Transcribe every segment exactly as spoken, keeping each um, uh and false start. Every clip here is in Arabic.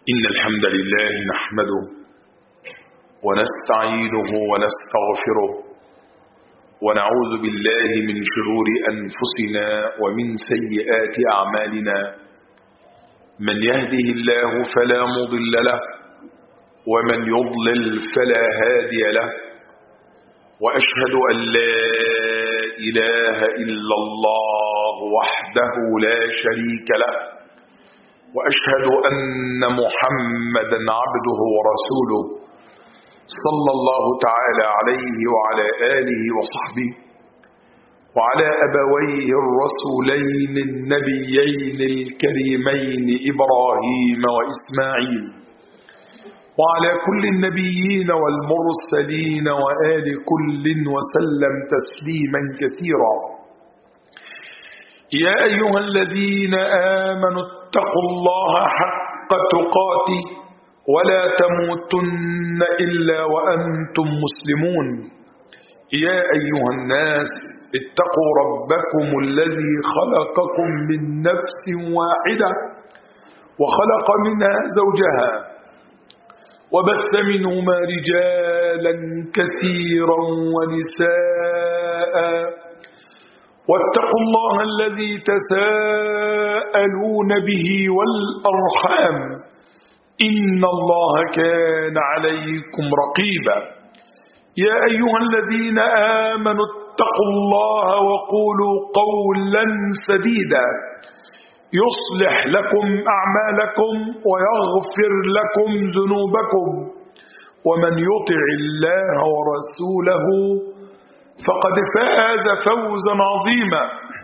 إن الحمد لله نحمده ونستعينه ونستغفره ونعوذ بالله من شرور أنفسنا ومن سيئات أعمالنا. من يهده الله فلا مضل له ومن يضلل فلا هادي له، وأشهد أن لا إله إلا الله وحده لا شريك له، وأشهد أن محمدا عبده ورسوله صلى الله تعالى عليه وعلى آله وصحبه وعلى أبويه الرسولين النبيين الكريمين إبراهيم وإسماعيل، وعلى كل النبيين والمرسلين وآل كل وسلم تسليما كثيرا. يا أيها الذين آمنوا اتقوا الله حق تقاته ولا تموتن إلا وأنتم مسلمون. يا أيها الناس اتقوا ربكم الذي خلقكم من نفس واحدة وخلق منها زوجها وبث منهما رجالا كثيرا ونساء، واتقوا الله الذي تساءلون به والأرحام إن الله كان عليكم رقيبا. يا أيها الذين آمنوا اتقوا الله وقولوا قولا سديدا يصلح لكم أعمالكم ويغفر لكم ذنوبكم، ومن يطع الله ورسوله فقد فاز فوزا عظيما.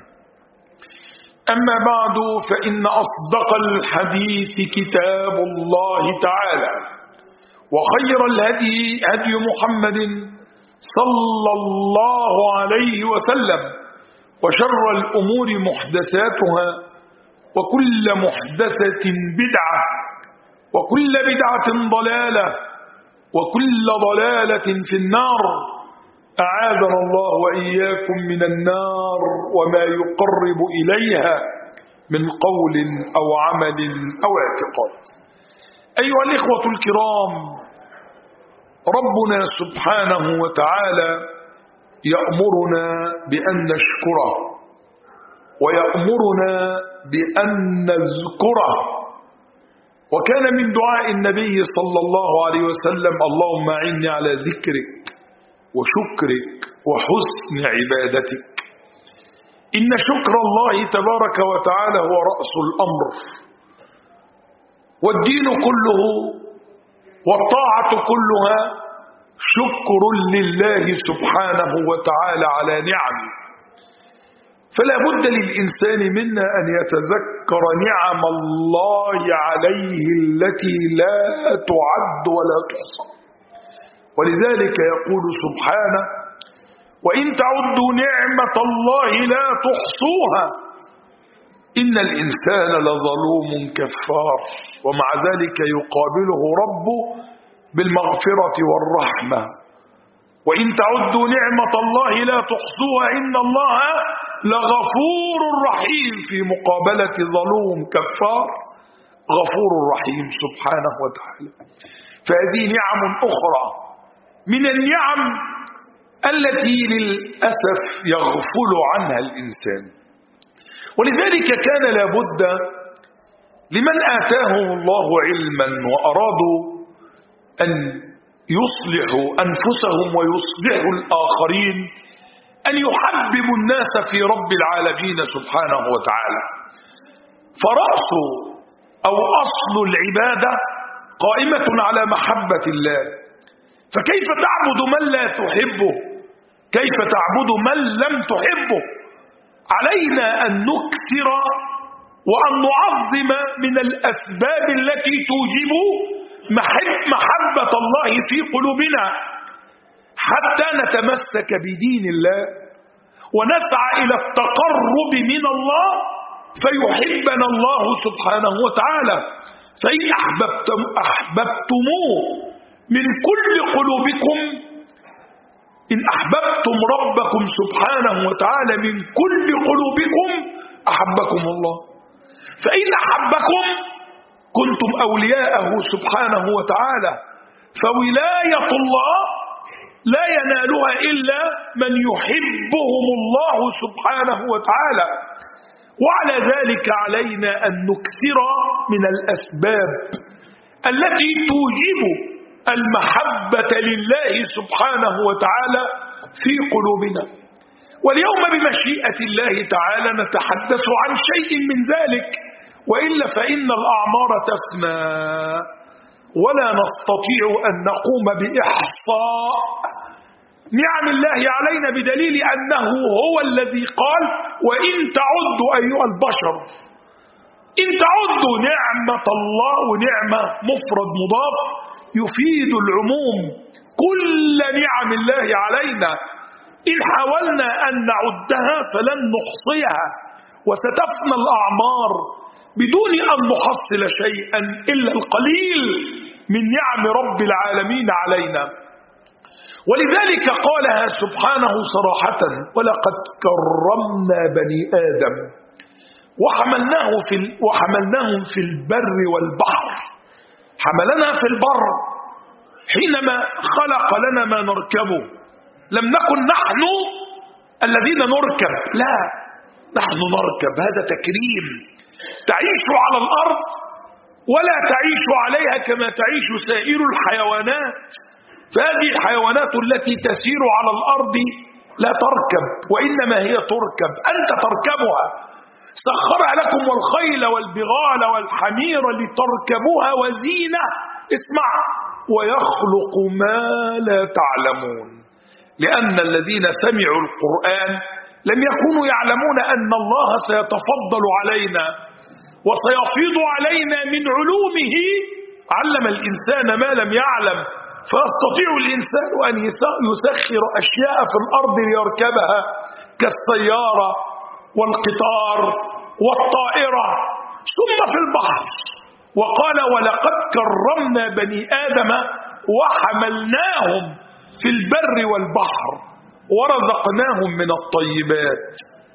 أما بعد، فإن أصدق الحديث كتاب الله تعالى، وخير الهدي هدي محمد صلى الله عليه وسلم، وشر الأمور محدثاتها، وكل محدثة بدعة، وكل بدعة ضلالة، وكل ضلالة في النار. أعاذنا الله وإياكم من النار وما يقرب إليها من قول أو عمل أو اعتقاد. أيها الإخوة الكرام، ربنا سبحانه وتعالى يأمرنا بأن نشكره، ويأمرنا بأن نذكره. وكان من دعاء النبي صلى الله عليه وسلم: اللهم أعني على ذكرك وشكرك وحسن عبادتك. إن شكر الله تبارك وتعالى هو رأس الأمر، والدين كله والطاعة كلها شكر لله سبحانه وتعالى على نعمه. فلا بد للإنسان منا أن يتذكر نعم الله عليه التي لا تعد ولا تحصى. ولذلك يقول سبحانه: وإن تعدوا نعمة الله لا تحصوها إن الإنسان لظلوم كفار. ومع ذلك يقابله ربه بالمغفرة والرحمة: وإن تعدوا نعمة الله لا تحصوها إن الله لغفور رحيم. في مقابلة ظلوم كفار غفور رحيم سبحانه وتعالى. فهذه نعم أخرى من النعم التي للأسف يغفل عنها الإنسان. ولذلك كان لابد لمن آتاهم الله علما وأرادوا أن يصلحوا أنفسهم ويصلحوا الآخرين أن يحببوا الناس في رب العالمين سبحانه وتعالى. فرأس أو أصل العبادة قائمة على محبة الله. فكيف تعبد من لا تحبه؟ كيف تعبد من لم تحبه؟ علينا أن نكثر وأن نعظم من الأسباب التي توجب محبة الله في قلوبنا، حتى نتمسك بدين الله ونسعى إلى التقرب من الله فيحبنا الله سبحانه وتعالى. فإن أحببتم أحببتموه من كل قلوبكم، إن أحببتم ربكم سبحانه وتعالى من كل قلوبكم أحبكم الله. فإن أحبكم كنتم أولياءه سبحانه وتعالى، فولاية الله لا ينالها إلا من يحبهم الله سبحانه وتعالى. وعلى ذلك علينا أن نكثر من الأسباب التي توجب المحبة لله سبحانه وتعالى في قلوبنا. واليوم بمشيئة الله تعالى نتحدث عن شيء من ذلك، وإلا فإن الأعمار تفنى ولا نستطيع أن نقوم بإحصاء نعم الله علينا، بدليل أنه هو الذي قال: وإن تعدوا أيها البشر، إن تعدوا نعمة الله، ونعمة مفرد مضاف يفيد العموم، كل نعم الله علينا إن حاولنا أن نعدها فلن نحصيها، وستفنى الأعمار بدون أن نحصل شيئا إلا القليل من نعم رب العالمين علينا. ولذلك قالها سبحانه صراحة: ولقد كرمنا بني آدم وحملناه في وحملناهم في البر والبحر. حملنا في البر حينما خلق لنا ما نركبه، لم نكن نحن الذين نركب، لا، نحن نركب، هذا تكريم. تعيش على الأرض ولا تعيش عليها كما تعيش سائر الحيوانات، فهذه الحيوانات التي تسير على الأرض لا تركب، وإنما هي تركب، أنت تركبها. سخرها لكم والخيل والبغال والحمير لتركبوها وزينة. اسمع: ويخلق ما لا تعلمون. لأن الذين سمعوا القرآن لم يكونوا يعلمون أن الله سيتفضل علينا وسيفيض علينا من علومه. علم الإنسان ما لم يعلم، فيستطيع الإنسان أن يسخر أشياء في الأرض ليركبها كالسيارة والقطار والطائرة، ثم في البحر. وقال: ولقد كرمنا بني آدم وحملناهم في البر والبحر ورزقناهم من الطيبات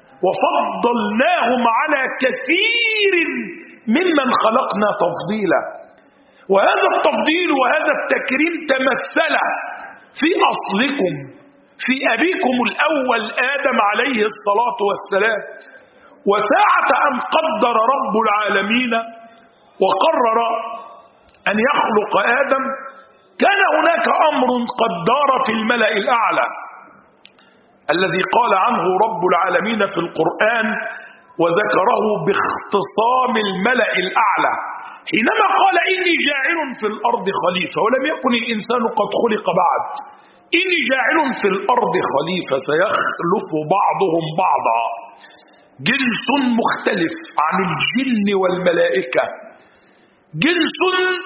وفضلناهم على كثير ممن خلقنا تفضيلا. وهذا التفضيل وهذا التكريم تمثل في أصلكم، في أبيكم الأول آدم عليه الصلاة والسلام. وساعة أن قدر رب العالمين وقرر أن يخلق آدم، كان هناك أمر قد دار في الملأ الأعلى الذي قال عنه رب العالمين في القرآن وذكره باختصام الملأ الأعلى حينما قال: إني جاعل في الأرض خليفة. ولم يكن الإنسان قد خلق بعد. إني جاعل في الأرض خليفة سيخلف بعضهم بعضا، جنس مختلف عن الجن والملائكة، جنس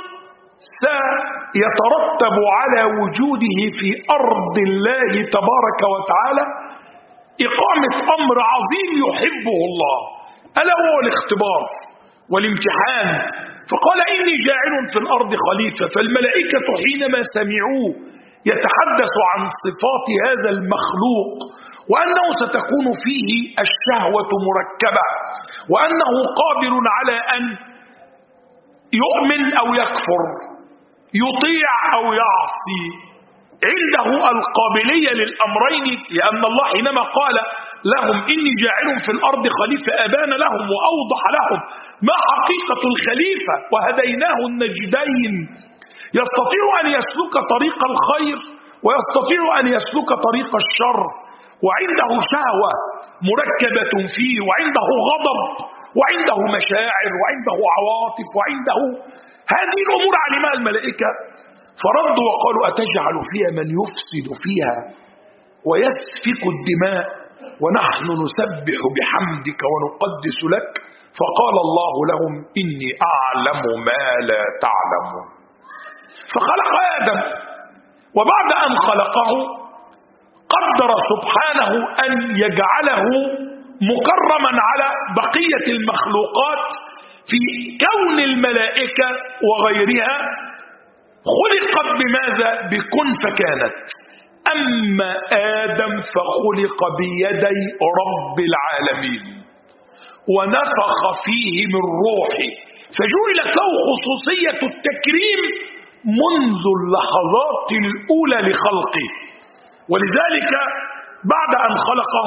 سيترتب على وجوده في أرض الله تبارك وتعالى إقامة أمر عظيم يحبه الله، ألا هو الاختبار والامتحان. فقال: إني جاعل في الأرض خليفة. فالملائكة حينما سمعوه يتحدث عن صفات هذا المخلوق، وأنه ستكون فيه الشهوة مركبة، وأنه قادر على أن يؤمن أو يكفر، يطيع أو يعصي، عنده القابلية للأمرين. لأن الله حينما قال لهم: إني جاعل في الأرض خليفة، أبان لهم وأوضح لهم ما حقيقة الخليفة، وهديناه النجدين. يستطيع أن يسلك طريق الخير ويستطيع أن يسلك طريق الشر، وعنده شهوة مركبة فيه، وعنده غضب، وعنده مشاعر، وعنده عواطف، وعنده هذه الأمور علمها الملائكة. فردوا وقالوا: أتجعل فيها من يفسد فيها ويسفك الدماء ونحن نسبح بحمدك ونقدس لك؟ فقال الله لهم: إني أعلم ما لا تعلمون. فخلق آدم، وبعد أن خلقه قدر سبحانه أن يجعله مكرما على بقية المخلوقات في كون الملائكة وغيرها. خلقت بماذا؟ بكن فكانت. أما آدم فخلق بيدي رب العالمين ونفخ فيه من روحه، فجعلت له خصوصية التكريم منذ اللحظات الأولى لخلقه. ولذلك بعد أن خلقه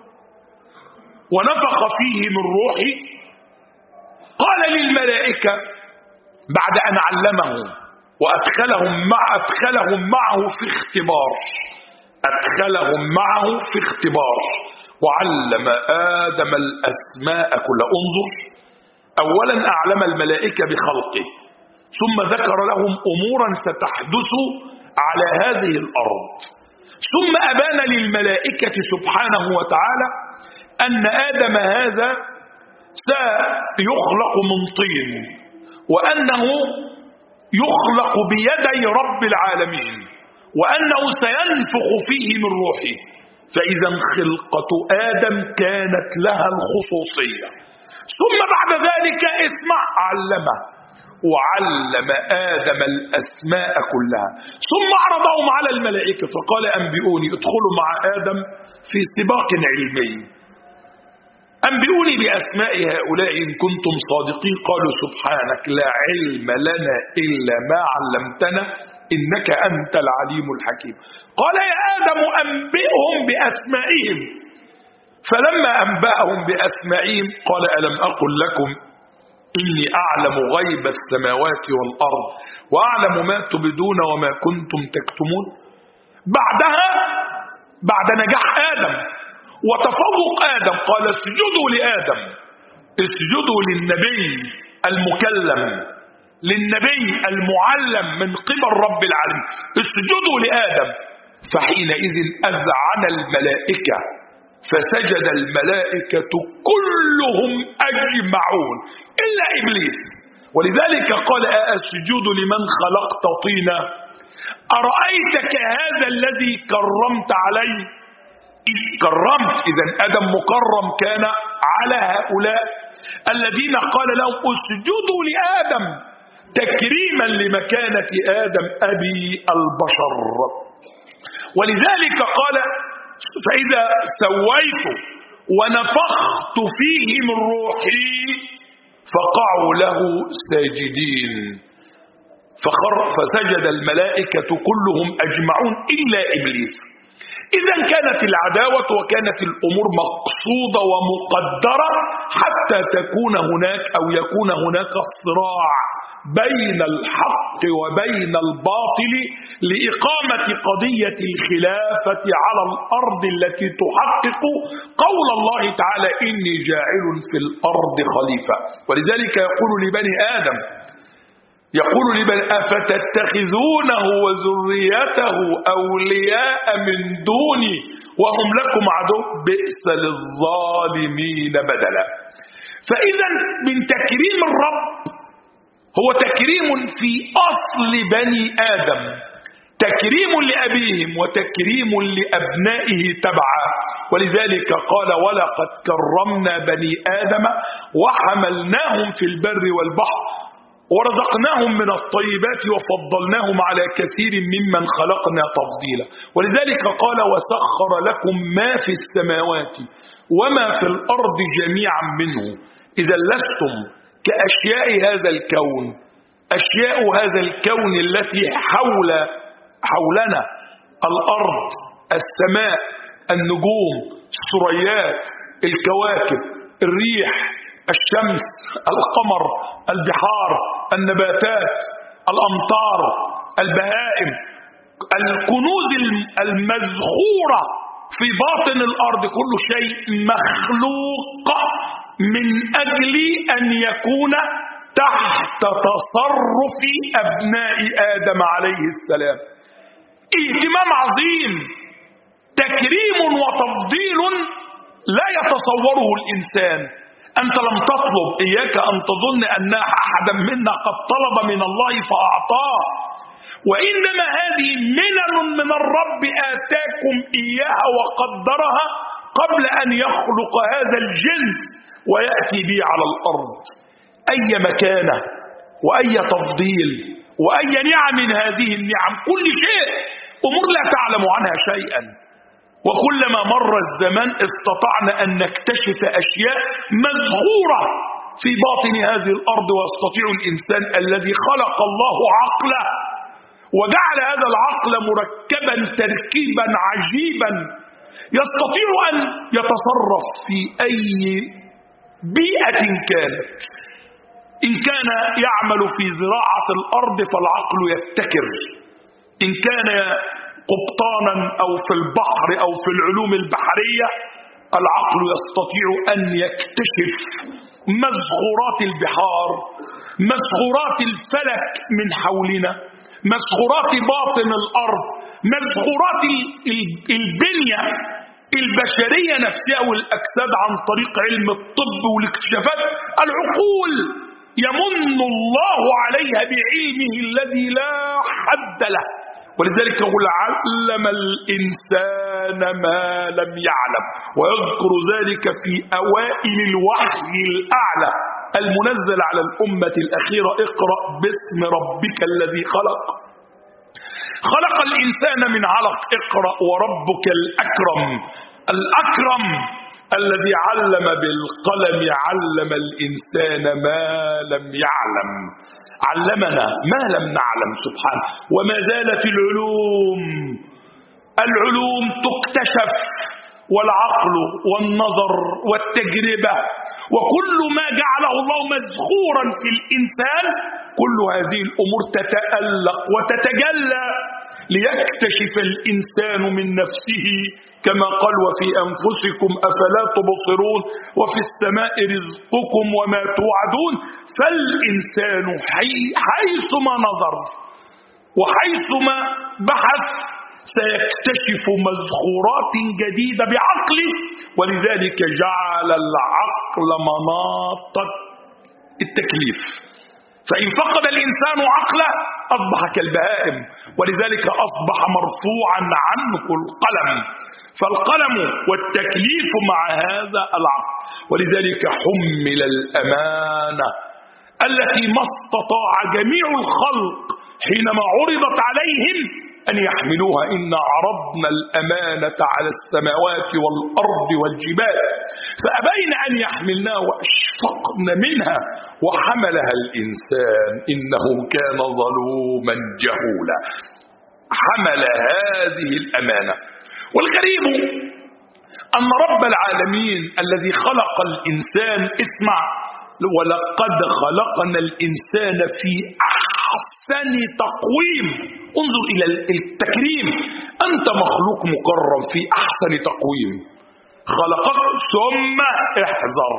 ونفخ فيه من روحه قال للملائكة بعد أن علمه وأدخلهم مع أدخلهم معه في اختبار أدخلهم معه في اختبار وعلم آدم الأسماء كلها. انظر، أولا أعلم الملائكة بخلقه، ثم ذكر لهم أمورا ستحدث على هذه الأرض، ثم أبان للملائكة سبحانه وتعالى أن آدم هذا سيخلق من طين، وأنه يخلق بيدي رب العالمين، وأنه سينفخ فيه من روحه. فإذا خلقة آدم كانت لها الخصوصية. ثم بعد ذلك اسمع، علمه وعلم آدم الأسماء كلها، ثم عرضهم على الملائكة فقال أنبئوني، ادخلوا مع آدم في سباق علمي، أنبئوني بأسماء هؤلاء إن كنتم صادقين. قالوا سبحانك لا علم لنا إلا ما علمتنا إنك أنت العليم الحكيم. قال يا آدم أنبئهم بأسمائهم، فلما أنبأهم بأسمائهم قال ألم أقل لكم إني أعلم غيب السماوات والأرض وأعلم ما تبدون وما كنتم تكتمون. بعدها بعد نجاح آدم وتفوق آدم قال اسجدوا لآدم، اسجدوا للنبي المكلم، للنبي المعلم من قبل رب العالمين، اسجدوا لآدم. فحينئذ أذعن الملائكة فسجد الملائكة كلهم أجمعون إلا إبليس. ولذلك قال أسجد لمن خلقت طينا، أرأيتك هذا الذي كرمت عليه؟ إذ كرمت، إذن آدم مكرم كان على هؤلاء الذين قال لهم اسجدوا لآدم تكريما لمكانة آدم أبي البشر. ولذلك قال فإذا سويت ونفخت فيه من روحي فقعوا له ساجدين. فخر فسجد الملائكة كلهم أجمعون إلا إبليس. إذا كانت العداوة وكانت الأمور مقصودة ومقدرة حتى تكون هناك أو يكون هناك صراع بين الحق وبين الباطل لإقامة قضية الخلافة على الأرض التي تحقق قول الله تعالى إني جاعل في الأرض خليفة. ولذلك يقول لبني آدم يقول لبني أفتتخذونه وذريته أولياء من دوني وهم لكم عدو بئس للظالمين بدلا. فإذا من تكريم الرب هو تكريم في أصل بني آدم، تكريم لأبيهم وتكريم لأبنائه تبعا. ولذلك قال ولقد كرمنا بني آدم وحملناهم في البر والبحر ورزقناهم من الطيبات وفضلناهم على كثير ممن خلقنا تفضيلا. ولذلك قال وسخر لكم ما في السماوات وما في الأرض جميعا منه. إذا لستم كأشياء هذا الكون، أشياء هذا الكون التي حول حولنا، الأرض، السماء، النجوم، الثريات، الكواكب، الريح، الشمس، القمر، البحار، النباتات، الأمطار، البهائم، الكنوز المزخورة في باطن الأرض، كل شيء مخلوق من أجل أن يكون تحت تصرف أبناء آدم عليه السلام. اهتمام عظيم، تكريم وتفضيل لا يتصوره الإنسان. أنت لم تطلب، إياك أن تظن أن أحدا منا قد طلب من الله فأعطاه، وإنما هذه منن من الرب آتاكم إياها وقدرها قبل أن يخلق هذا الجنس ويأتي به على الأرض. أي مكانة وأي تفضيل وأي نعم من هذه النعم، كل شيء أمور لا تعلم عنها شيئا، وكلما مر الزمان استطعنا أن نكتشف أشياء مذخورة في باطن هذه الأرض، ويستطيع الإنسان الذي خلق الله عقله وجعل هذا العقل مركبا تركيبا عجيبا يستطيع أن يتصرف في أي بيئة كانت. إن كان يعمل في زراعة الأرض فالعقل يبتكر، إن كان قبطانا أو في البحر أو في العلوم البحرية العقل يستطيع أن يكتشف مزغورات البحار، مزغورات الفلك من حولنا، مزغورات باطن الأرض، مزغورات البنية البشرية نفسها والأجساد عن طريق علم الطب والاكتشافات. العقول يمن الله عليها بعلمه الذي لا حد له، ولذلك يقول علم الإنسان ما لم يعلم، ويذكر ذلك في أوائل الوحي الأعلى المنزل على الأمة الأخيرة: اقرأ باسم ربك الذي خلق، خلق الإنسان من علق، اقرأ وربك الأكرم. الأكرم الذي علم بالقلم، علم الإنسان ما لم يعلم، علمنا ما لم نعلم سبحانه. وما زالت العلوم العلوم تكتشف، والعقل والنظر والتجربة وكل ما جعله الله مزخورا في الإنسان، كل هذه الأمور تتألق وتتجلى ليكتشف الإنسان من نفسه، كما قال: وفي أنفسكم أفلا تبصرون، وفي السماء رزقكم وما توعدون. فالإنسان حيثما نظر وحيثما بحث سيكتشف مزخورات جديدة بعقله، ولذلك جعل العقل مناط التكليف. فإن فقد الإنسان عقله أصبح كالبهائم، ولذلك أصبح مرفوعا عنه القلم، فالقلم والتكليف مع هذا العقل. ولذلك حمل الأمانة التي ما استطاع جميع الخلق حينما عرضت عليهم أن يحملوها: إنا عرضنا الأمانة على السماوات والأرض والجبال فأبين أن يحملنها وأشفقن منها وحملها الإنسان إنه كان ظلوما جهولا. حمل هذه الأمانة. والغريب أن رب العالمين الذي خلق الإنسان، اسمع: ولقد خلقنا الإنسان في أحسن تقويم. انظر إلى التكريم، أنت مخلوق مكرم في أحسن تقويم، خلقك ثم احذر.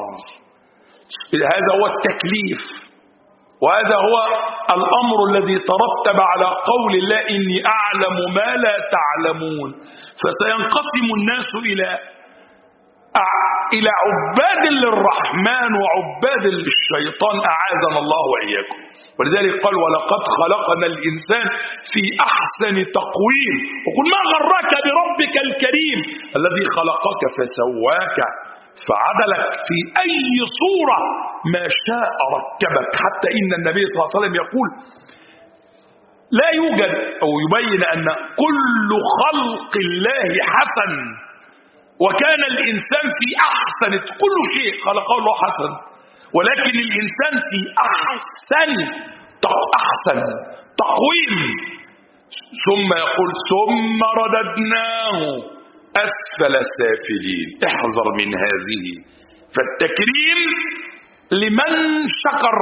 هذا هو التكليف، وهذا هو الأمر الذي ترتب على قول الله: إني أعلم ما لا تعلمون. فسينقسم الناس إلى إلى عباد للرحمن وعباد للشيطان، أعاذنا الله وإياكم. ولذلك قال: ولقد خلقنا الإنسان في أحسن تقويم. وقل: ما غرك بربك الكريم الذي خلقك فسواك فعدلك في أي صورة ما شاء ركبك. حتى إن النبي صلى الله عليه وسلم يقول: لا يوجد، أو يبين أن كل خلق الله حسن، وكان الإنسان في أحسن، كل شيء خلقه الله حسن، ولكن الإنسان في أحسن أحسن تقويم. ثم يقول: ثم رددناه أسفل سافلين. احذر من هذه. فالتكريم لمن شكر،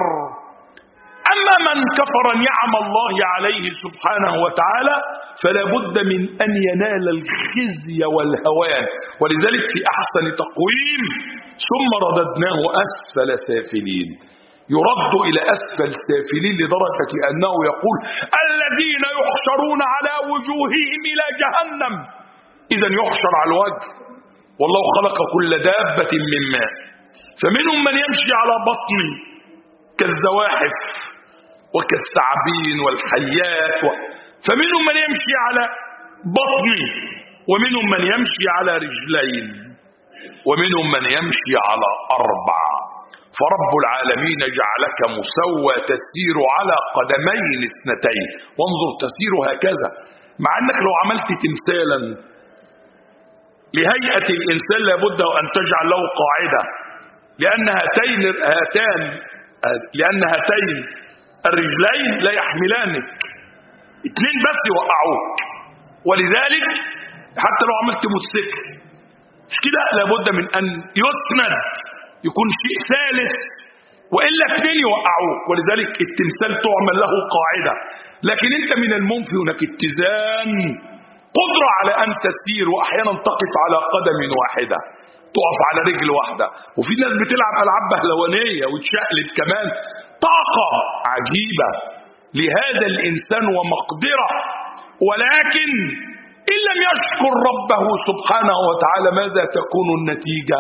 أما من كفر نعم الله عليه سبحانه وتعالى فلا بد من أن ينال الخزي والهوان. ولذلك في أحسن تقويم ثم رددناه أسفل سافلين، يرد إلى أسفل سافلين لدرجة أنه يقول: الذين يحشرون على وجوههم إلى جهنم. إذا يحشر على الوجه، والله خلق كل دابة من ماء، فمنهم من يمشي على بطن كالزواحف وكالثعابين والحيات و... فمنهم من يمشي على بطن، ومنهم من يمشي على رجلين، ومنهم من يمشي على أربع. فرب العالمين جعلك مسوى تسير على قدمين اثنتين. وانظر، تسير هكذا، مع أنك لو عملت تمثالا لهيئة الإنسان لابد أن تجعل له قاعدة، لأن هاتين هاتان لأن هاتين الرجلين لا يحملانك، اتنين بس يوقعوك. ولذلك حتى لو عملت موتوسيكل مش كده، لابد من أن يسند، يكون شيء ثالث، وإلا اتنين يوقعوك. ولذلك التمثال تعمل له قاعدة، لكن أنت من الممكن هناك اتزان، قدرة على أن تسير، وأحيانا تقف على قدم واحدة، تقف على رجل واحدة. وفي ناس بتلعب ألعاب بهلوانية وتشقلب كمان. طاقة عجيبة لهذا الإنسان ومقدرة، ولكن إن لم يشكر ربه سبحانه وتعالى ماذا تكون النتيجة؟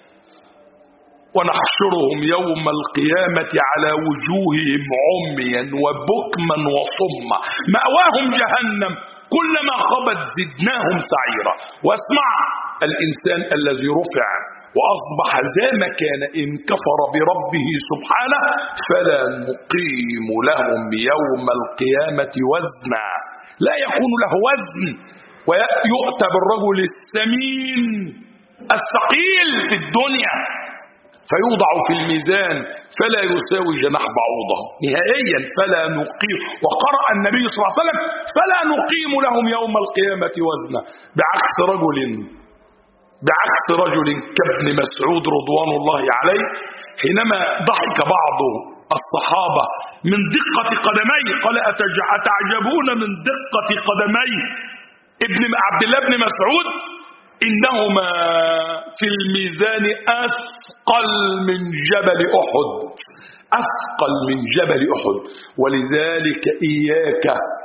ونحشرهم يوم القيامة على وجوههم عميا وبكما وصما مأواهم جهنم كلما خبت زدناهم سعيرا. واسمع، الإنسان الذي رفع وأصبح ذا مكان إن كفر بربه سبحانه فلا نقيم لهم يوم القيامة وزنا، لا يكون له وزن، ويؤتى بالرجل السمين الثقيل في الدنيا فيوضع في الميزان فلا يساوي جناح بعوضة نهائيا. فلا نقيم، وقرأ النبي صلى الله عليه وسلم فلا نقيم لهم يوم القيامة وزنا، بعكس رجل بعكس رجل كابن مسعود رضوان الله عليه حينما ضحك بعض الصحابة من دقة قدميه، قال أتعجبون من دقة قدمي ابن عبد الله بن مسعود؟ إنهما في الميزان أثقل من جبل أحد، أثقل من جبل أحد. ولذلك إياك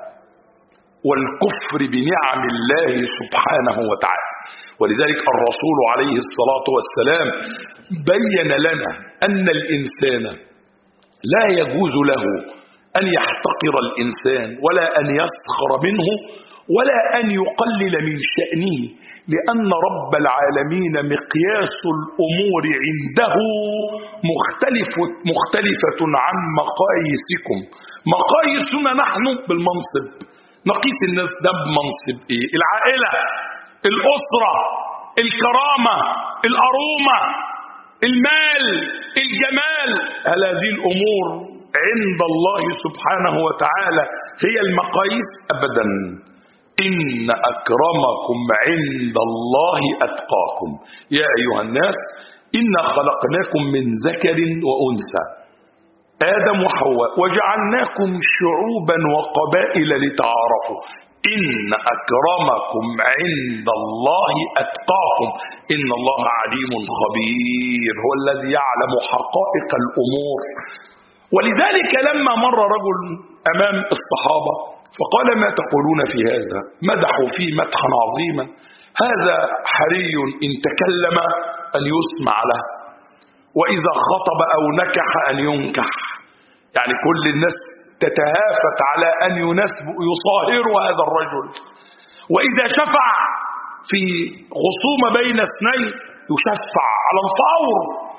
والكفر بنعم الله سبحانه وتعالى. ولذلك الرسول عليه الصلاة والسلام بين لنا أن الإنسان لا يجوز له أن يحتقر الإنسان ولا أن يسخر منه ولا أن يقلل من شأنه، لأن رب العالمين مقياس الأمور عنده مختلف مختلفة عن مقاييسكم. مقاييسنا نحن بالمنصب، نقيس الناس ده بمنصب إيه؟ العائلة، الأسرة، الكرامة، الأرومة، المال، الجمال. هل هذه الأمور عند الله سبحانه وتعالى هي المقاييس؟ أبدا. إن أكرمكم عند الله أتقاكم. يا أيها الناس إنا خلقناكم من ذكر وأنثى آدم وحواء وجعلناكم شعوبا وقبائل لتعارفوا إن أكرمكم عند الله أتقاكم إن الله عليم خبير، هو الذي يعلم حقائق الأمور. ولذلك لما مر رجل أمام الصحابة فقال ما تقولون في هذا؟ مدحوا فيه مدحا عظيما. هذا حري إن تكلم أن يسمع له، وإذا خطب أو نكح أن ينكح. يعني كل الناس تتهافت على أن يناسب يصاهروا هذا الرجل. وإذا شفع في خصومة بين اثنين يشفع على الفور.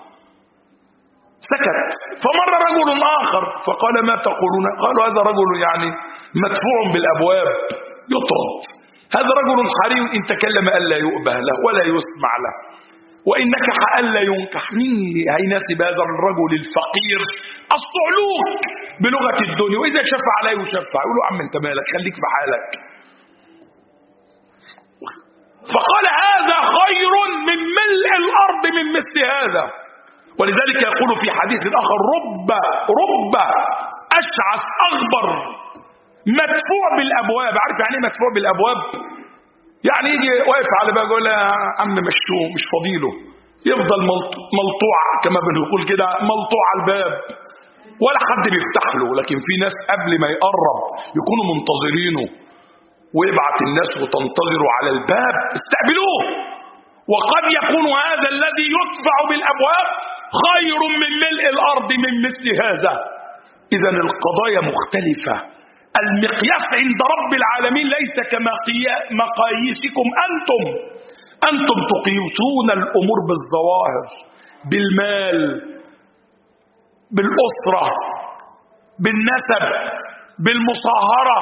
سكت. فمر رجل آخر فقال ما تقولون؟ قالوا هذا رجل يعني مدفوع بالأبواب يطرد. هذا رجل حري إن تكلم ألا يؤبه له ولا يسمع له، وإن نكح ألا ينكح. مين هيناسب هذا الرجل الفقير الصعلوك بلغة الدنيا؟ وإذا شفع لا يشفع. يقولوا عم انت مالك، خليك في حالك. فقال هذا خير من ملء الأرض من مثل هذا. ولذلك يقول في حديث آخر رب رب أشعث أغبر مدفوع بالأبواب. عارف يعني مدفوع بالأبواب؟ يعني يجي واقف على باب يقول يا عم مشوه مش فضيله، يفضل ملطوع كما بنقول كده، ملطوع على الباب ولا حد بيفتح له. لكن في ناس قبل ما يقرب يكونوا منتظرينه، ويبعت الناس وتنتظروا على الباب استقبلوه. وقد يكون هذا الذي يدفع بالأبواب خير من ملء الأرض من مثل هذا. إذن القضايا مختلفة. المقياس عند رب العالمين ليس كمقاييسكم أنتم. أنتم تقيسون الأمور بالظواهر، بالمال، بالأسرة، بالنسب، بالمصاهرة،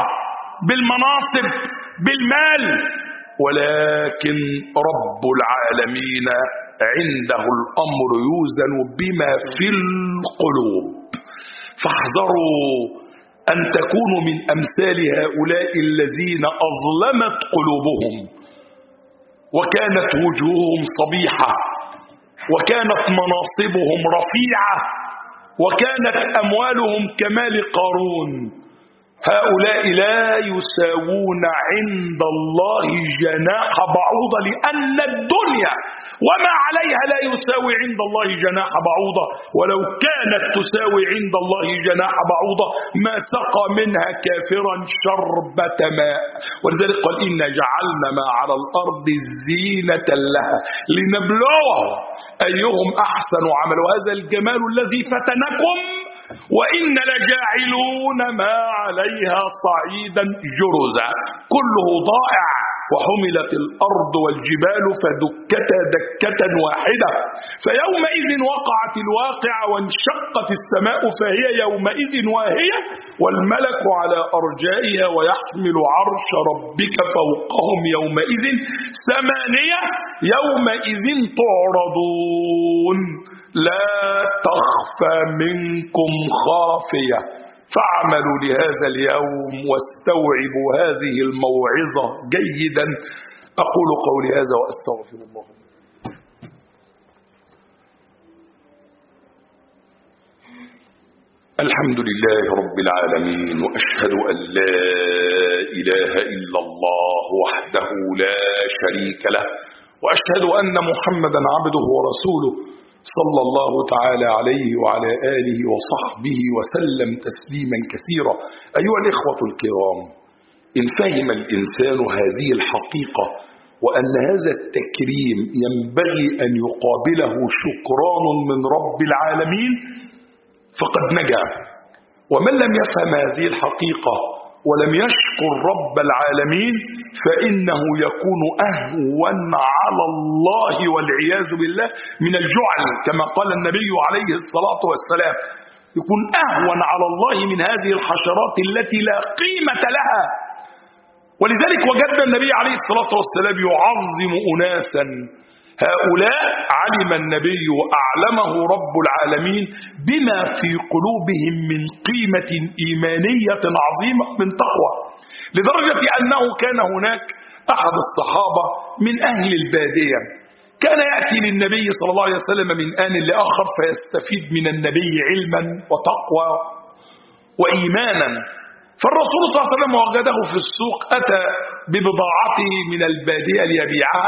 بالمناصب، بالمال. ولكن رب العالمين عنده الأمر يوزن بما في القلوب. فاحذروا أن تكونوا من أمثال هؤلاء الذين أظلمت قلوبهم وكانت وجوههم صبيحة وكانت مناصبهم رفيعة وكانت أموالهم كمال قارون. هؤلاء لا يساوون عند الله جناح بعوضة، لأن الدنيا وما عليها لا يساوي عند الله جناح بعوضة، ولو كانت تساوي عند الله جناح بعوضة ما سقى منها كافرا شربة ماء. ولذلك قال إنا جعلنا ما على الأرض زينة لها لنبلوهم أيهم أحسن عمل، وهذا الجمال الذي فتنكم وإن لجاعلون ما عليها صعيدا جرزا. كله ضائع، وحملت الأرض والجبال فدكتا دكة واحدة، فيومئذ وقعت الواقعة وانشقت السماء فهي يومئذ واهية والملك على أرجائها ويحمل عرش ربك فوقهم يومئذ ثمانية يومئذ تعرضون لا تخفى منكم خافية. فاعملوا لهذا اليوم واستوعبوا هذه الموعظة جيدا. أقول قولي هذا وأستغفر الله. الحمد لله رب العالمين، وأشهد أن لا إله إلا الله وحده لا شريك له، وأشهد أن محمدا عبده ورسوله صلى الله تعالى عليه وعلى آله وصحبه وسلم تسليما كثيرا. أيها الإخوة الكرام، إن فهم الإنسان هذه الحقيقة وأن هذا التكريم ينبغي أن يقابله شكران من رب العالمين فقد نجا. ومن لم يفهم هذه الحقيقة ولم يشكر رب العالمين فإنه يكون أهون على الله والعياذ بالله من الجعل، كما قال النبي عليه الصلاة والسلام، يكون أهون على الله من هذه الحشرات التي لا قيمة لها. ولذلك وجدنا النبي عليه الصلاة والسلام يعظم أناسا، هؤلاء علم النبي وأعلمه رب العالمين بما في قلوبهم من قيمة إيمانية عظيمة من تقوى، لدرجة أنه كان هناك أحد الصحابة من أهل البادية كان يأتي للنبي صلى الله عليه وسلم من آن لآخر فيستفيد من النبي علما وتقوى وإيمانا. فالرسول صلى الله عليه وسلم وجده في السوق، أتى ببضاعته من البادية ليبيعها،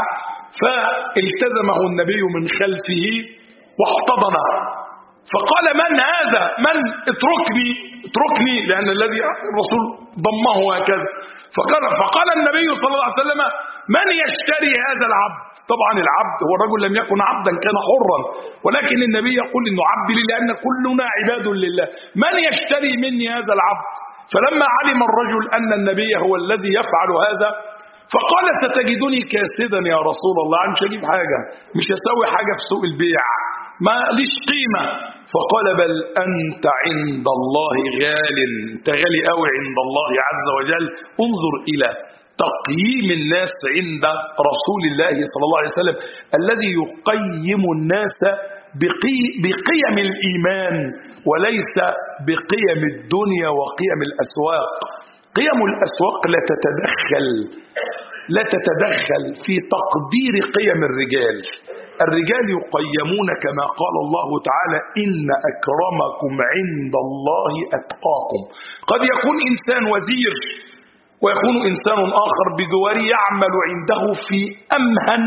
فالتزمه النبي من خلفه واحتضنه فقال: من هذا؟ من؟ اتركني اتركني، لأن الذي الرسول ضمه هكذا. فقال, فقال النبي صلى الله عليه وسلم: من يشتري هذا العبد؟ طبعا العبد هو الرجل لم يكن عبدا، كان حرا، ولكن النبي يقول إنه عبد لله لأن كلنا عباد لله. من يشتري مني هذا العبد؟ فلما علم الرجل أن النبي هو الذي يفعل هذا فقال: ستجدني كاسدا يا رسول الله، مش هجيب حاجة، مش هسوي حاجة في سوق البيع، ما ليش قيمة. فقال: بل أنت عند الله غال، أنت غالي قوي عند الله عز وجل. انظر إلى تقييم الناس عند رسول الله صلى الله عليه وسلم الذي يقيم الناس بقي بقيم الإيمان وليس بقيم الدنيا وقيم الأسواق. قيم الأسواق لا تتدخل لا تتدخل في تقدير قيم الرجال. الرجال يقيمون كما قال الله تعالى: إن أكرمكم عند الله أتقاكم. قد يكون إنسان وزير ويكون إنسان آخر بجواره يعمل عنده في أمهن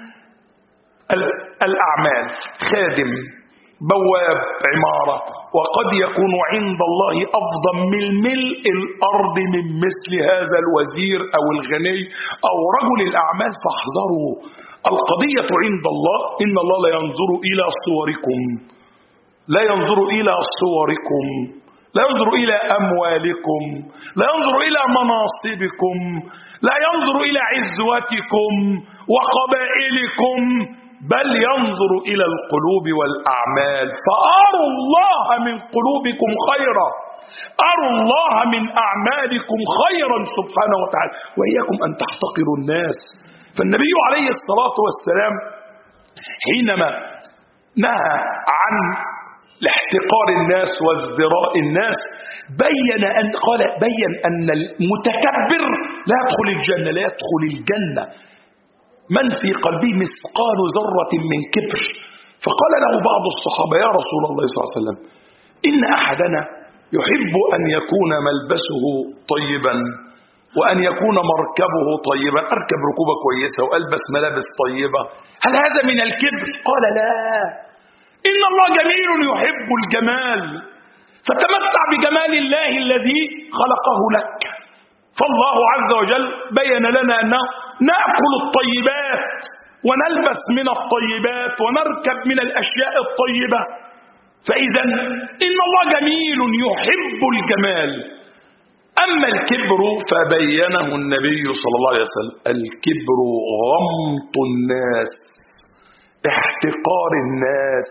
الأعمال، خادم، بواب عمارة، وقد يكون عند الله أفضل من ملء الأرض من مثل هذا الوزير أو الغني أو رجل الأعمال. فاحذروا، القضية عند الله إن الله لا ينظر إلى صوركم، لا ينظر إلى صوركم، لا ينظر إلى أموالكم، لا ينظر إلى مناصبكم، لا ينظر إلى عزوتكم وقبائلكم، بل ينظر إلى القلوب والأعمال. فأروا الله من قلوبكم خيرا، أروا الله من أعمالكم خيرا سبحانه وتعالى، وإياكم أن تحتقروا الناس. فالنبي عليه الصلاة والسلام حينما نهى عن احتقار الناس وازدراء الناس بين أن قال بين أن المتكبر لا يدخل الجنة لا يدخل الجنة من في قلبه مثقال ذرة من كبر. فقال له بعض الصحابة يا رسول الله صلى الله عليه وسلم إن أحدنا يحب أن يكون ملبسه طيبا وأن يكون مركبه طيبا، أركب ركوبة كويسة وألبس ملابس طيبة، هل هذا من الكبر؟ قال لا، إن الله جميل يحب الجمال، فتمتع بجمال الله الذي خلقه لك. فالله عز وجل بين لنا أنه نأكل الطيبات ونلبس من الطيبات ونركب من الأشياء الطيبة، فإذا إن الله جميل يحب الجمال. أما الكبر فبينه النبي صلى الله عليه وسلم الكبر غمط الناس، احتقار الناس،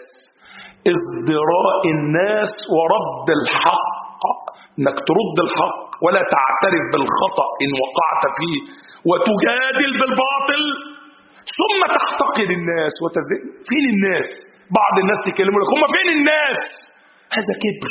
ازدراء الناس، ورد الحق، انك ترد الحق ولا تعترف بالخطأ إن وقعت فيه وتجادل بالباطل، ثم تحتقر الناس وتذ... فين الناس؟ بعض الناس يكلموا لك هم فين الناس؟ هذا كبر.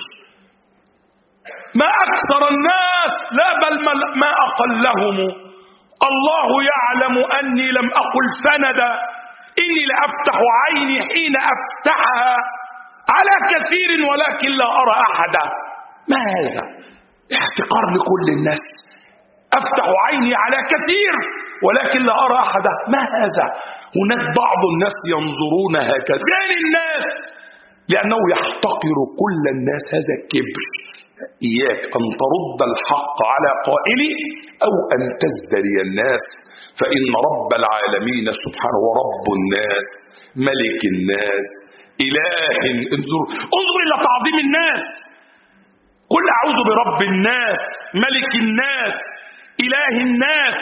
ما أكثر الناس، لا بل ما أقلهم. الله يعلم أني لم أقل سندا، إني لأفتح عيني حين أفتحها على كثير ولكن لا أرى أحدا. ما هذا؟ احتقار لكل الناس. أفتح عيني على كثير ولكن لا أرى أحدا، ما هذا؟ هناك بعض الناس ينظرون هكذا بين الناس لأنه يحتقر كل الناس، هذا كبر. إياك أن ترد الحق على قائله أو أن تزدري الناس، فإن رب العالمين سبحانه ورب الناس ملك الناس إله. انظر انظر إلى تعظيم الناس، قل أعوذ برب الناس ملك الناس إله الناس.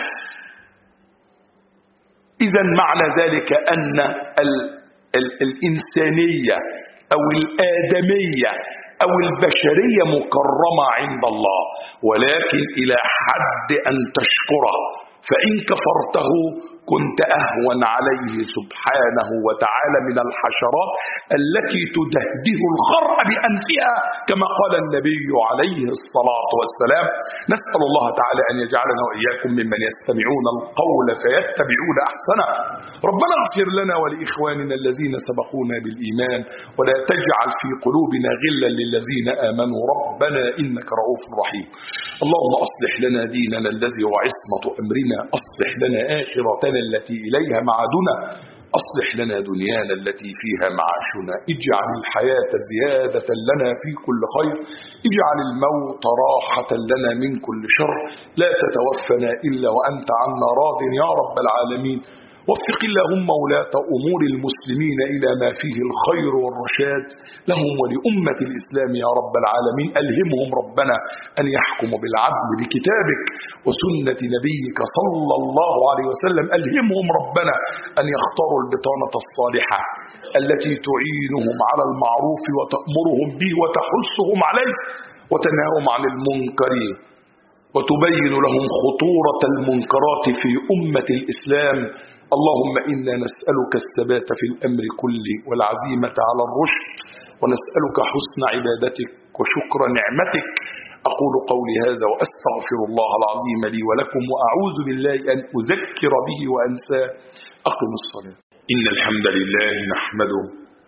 إذا معنى ذلك أن ال ال الإنسانية أو الآدمية أو البشرية مكرمة عند الله، ولكن إلى حد أن تشكره، فإن كفرته كنت أهون عليه سبحانه وتعالى من الحشرات التي تدهده الخرء بأنفها كما قال النبي عليه الصلاة والسلام. نسأل الله تعالى أن يجعلنا وإياكم ممن يستمعون القول فيتبعون أحسنه. ربنا اغفر لنا ولإخواننا الذين سبقونا بالإيمان ولا تجعل في قلوبنا غلا للذين آمنوا ربنا إنك رؤوف رحيم. اللهم أصلح لنا ديننا الذي هو عصمة أمرنا، أصلح لنا آخرتنا التي إليها معادنا، أصلح لنا دنيانا التي فيها معاشنا، اجعل الحياة زيادة لنا في كل خير، اجعل الموت راحة لنا من كل شر، لا تتوفنا إلا وأنت عنا راض يا رب العالمين. وفق اللهم ولاة أمور المسلمين إلى ما فيه الخير والرشاد لهم ولأمة الإسلام يا رب العالمين. ألهمهم ربنا أن يحكموا بالعدل بكتابك وسنة نبيك صلى الله عليه وسلم. ألهمهم ربنا أن يختاروا البطانة الصالحة التي تعينهم على المعروف وتأمرهم به وتحثهم عليه وتنهاهم عن المنكر وتبين لهم خطورة المنكرات في أمة الإسلام. اللهم إنا نسألك الثبات في الأمر كله والعزيمة على الرشد، ونسألك حسن عبادتك وشكر نعمتك. أقول قولي هذا وأستغفر الله العظيم لي ولكم، وأعوذ بالله أن أذكر به وأنساه. أقم الصلاة. إن الحمد لله نحمده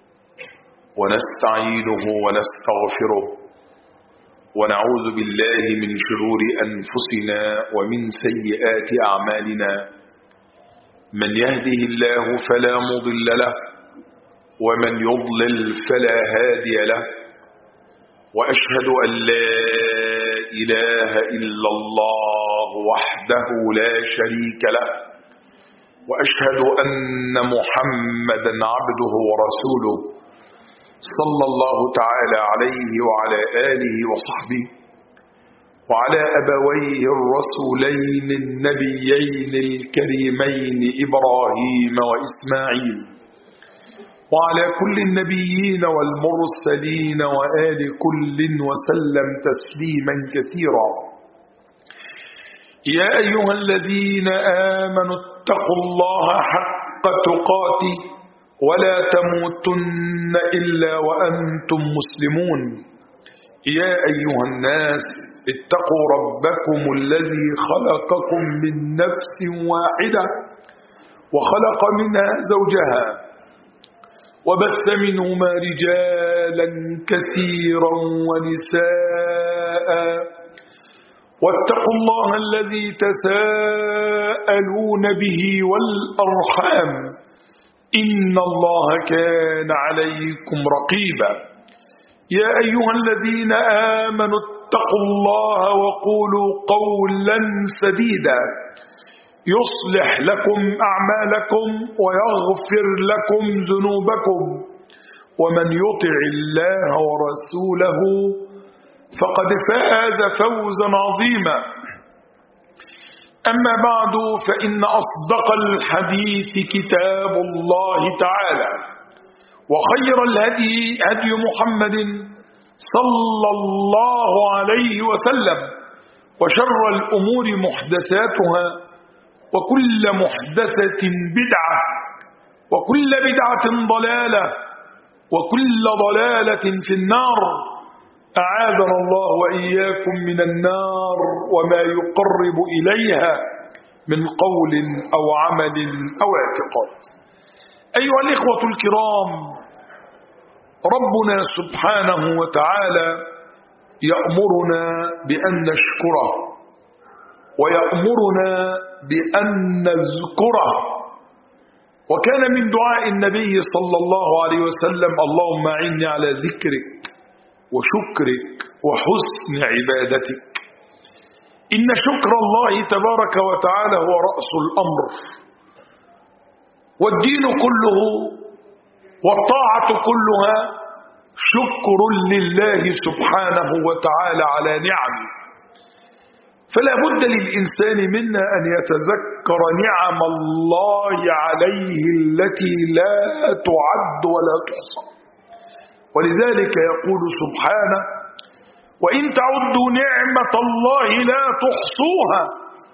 ونستعينه ونستغفره ونعوذ بالله من شرور أنفسنا ومن سيئات أعمالنا. من يهده الله فلا مضل له ومن يضلل فلا هادي له، وأشهد أن لا إله إلا الله وحده لا شريك له، وأشهد أن محمدا عبده ورسوله صلى الله تعالى عليه وعلى آله وصحبه وعلى أبويه الرسولين النبيين الكريمين إبراهيم وإسماعيل وعلى كل النبيين والمرسلين وآل كل وسلم تسليما كثيرا. يا أيها الذين آمنوا اتقوا الله حق تقاته ولا تموتن إلا وأنتم مسلمون. يا أيها الناس اتقوا ربكم الذي خلقكم من نفس واحدة وخلق منها زوجها وبث منهما رجالا كثيرا ونساء واتقوا الله الذي تساءلون به والأرحام إن الله كان عليكم رقيبا. يا أيها الذين آمنوا اتقوا الله وقولوا قولا سديدا يصلح لكم أعمالكم ويغفر لكم ذنوبكم ومن يطع الله ورسوله فقد فاز فوزا عظيما. أما بعد فإن أصدق الحديث كتاب الله تعالى وخير الهدي هدي محمد صلى الله عليه وسلم وشر الأمور محدثاتها وكل محدثة بدعة وكل بدعة ضلالة وكل ضلالة في النار. أعاذنا الله وإياكم من النار وما يقرب إليها من قول أو عمل أو اعتقاد. أيها الإخوة الكرام، ربنا سبحانه وتعالى يأمرنا بأن نشكره ويأمرنا بأن نذكره، وكان من دعاء النبي صلى الله عليه وسلم: اللهم أعني على ذكرك وشكرك وحسن عبادتك. إن شكر الله تبارك وتعالى هو رأس الأمر والدين كله والطاعة كلها شكر لله سبحانه وتعالى على نعمه. فلا بد للإنسان منا أن يتذكر نعم الله عليه التي لا تعد ولا تحصى. ولذلك يقول سبحانه: وإن تعدوا نعمة الله لا تحصوها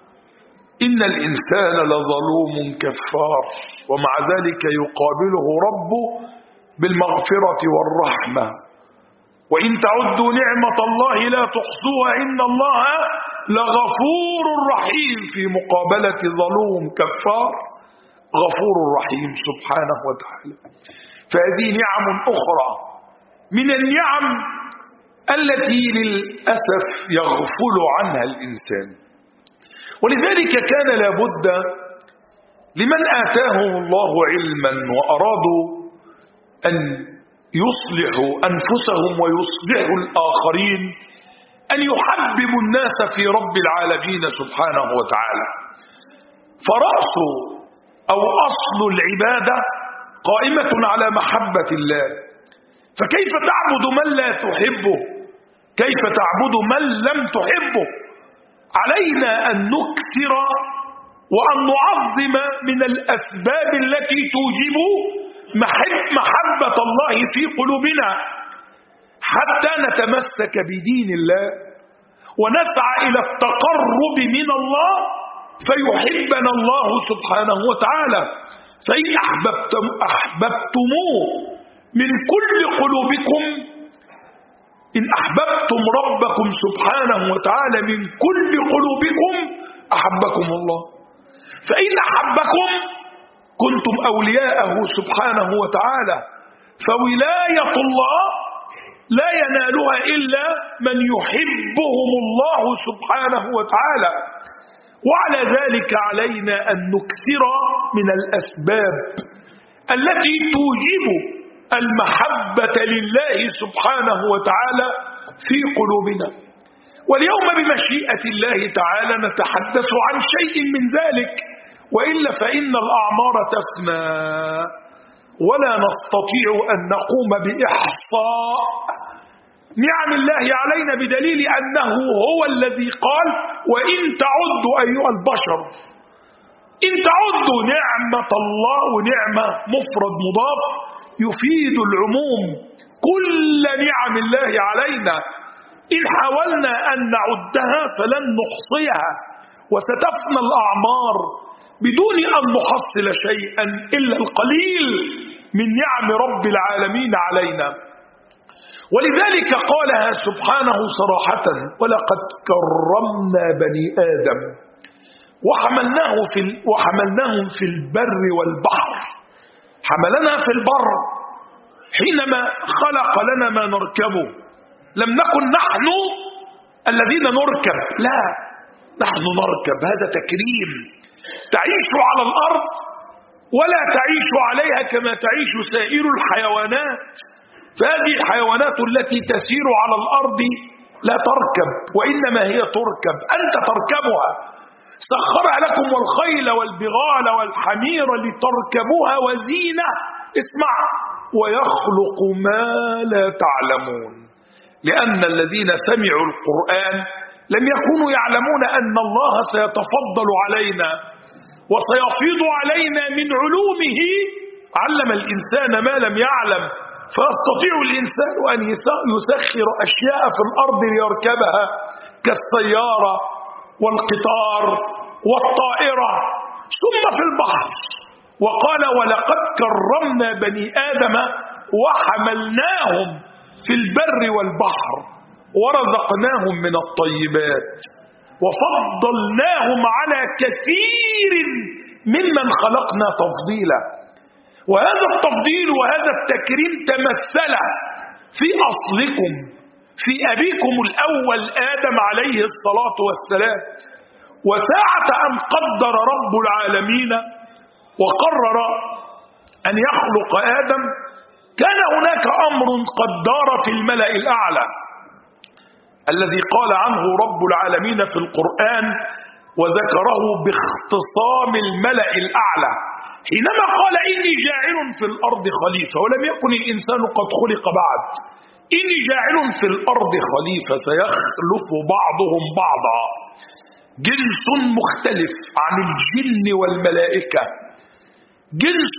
إن الإنسان لظلوم كفار. ومع ذلك يقابله ربه بالمغفرة والرحمة: وإن تعدوا نعمة الله لا تحصوها إن الله لغفور رحيم. في مقابلة ظلوم كفار غفور رحيم سبحانه وتعالى. فهذه نعم أخرى من النعم التي للأسف يغفل عنها الإنسان. ولذلك كان لابد لمن آتاهم الله علما وأرادوا أن يصلحوا أنفسهم ويصلحوا الآخرين أن يحببوا الناس في رب العالمين سبحانه وتعالى. فرأس أو أصل العبادة قائمة على محبة الله. فكيف تعبد من لا تحبه؟ كيف تعبد من لم تحبه؟ علينا أن نكثر وأن نعظم من الأسباب التي توجب محبة الله في قلوبنا حتى نتمسك بدين الله ونسعى إلى التقرب من الله فيحبنا الله سبحانه وتعالى. فإن أحببتم أحببتموه من كل قلوبكم، إن أحببتم ربكم سبحانه وتعالى من كل قلوبكم أحبكم الله. فإن أحبكم كنتم أولياءه سبحانه وتعالى. فولاية الله لا ينالها إلا من يحبهم الله سبحانه وتعالى. وعلى ذلك علينا أن نكثر من الأسباب التي توجب المحبة لله سبحانه وتعالى في قلوبنا. واليوم بمشيئة الله تعالى نتحدث عن شيء من ذلك، وإلا فإن الأعمار تفنى ولا نستطيع أن نقوم بإحصاء نعم الله علينا، بدليل أنه هو الذي قال: وإن تعدوا أيها البشر، إن تعدوا نعمة الله، ونعمة مفرد مضاف يفيد العموم، كل نعم الله علينا إن حاولنا أن نعدها فلن نحصيها، وستفنى الأعمار بدون أن نحصل شيئا إلا القليل من نعم رب العالمين علينا. ولذلك قالها سبحانه صراحة: ولقد كرمنا بني آدم وحملناه في وحملناهم في البر والبحر. حملنا في البر حينما خلق لنا ما نركبه، لم نكن نحن الذين نركب، لا، نحن نركب. هذا تكريم. تعيش على الأرض ولا تعيش عليها كما تعيش سائر الحيوانات. فهذه الحيوانات التي تسير على الأرض لا تركب، وإنما هي تركب، أنت تركبها. سخرها لكم والخيل والبغال والحمير لتركبوها وزينة. اسمع: ويخلق ما لا تعلمون. لأن الذين سمعوا القرآن لم يكونوا يعلمون أن الله سيتفضل علينا وسيفيض علينا من علومه. علم الإنسان ما لم يعلم، فيستطيع الإنسان أن يسخر أشياء في الأرض ليركبها كالسيارة والقطار والطائرة. ثم في البحر وقال: ولقد كرمنا بني آدم وحملناهم في البر والبحر ورزقناهم من الطيبات وفضلناهم على كثير ممن خلقنا تفضيلا. وهذا التفضيل وهذا التكريم تمثل في أصلكم، في أبيكم الأول آدم عليه الصلاة والسلام. وساعة أن قدر رب العالمين وقرر أن يخلق آدم، كان هناك أمر قد دار في الملأ الأعلى الذي قال عنه رب العالمين في القرآن وذكره باختصام الملأ الأعلى حينما قال: إني جاعل في الأرض خليفة. ولم يكن الإنسان قد خلق بعد. إني جاعل في الأرض خليفة سيخلف بعضهم بعضا. جنس مختلف عن الجن والملائكة، جنس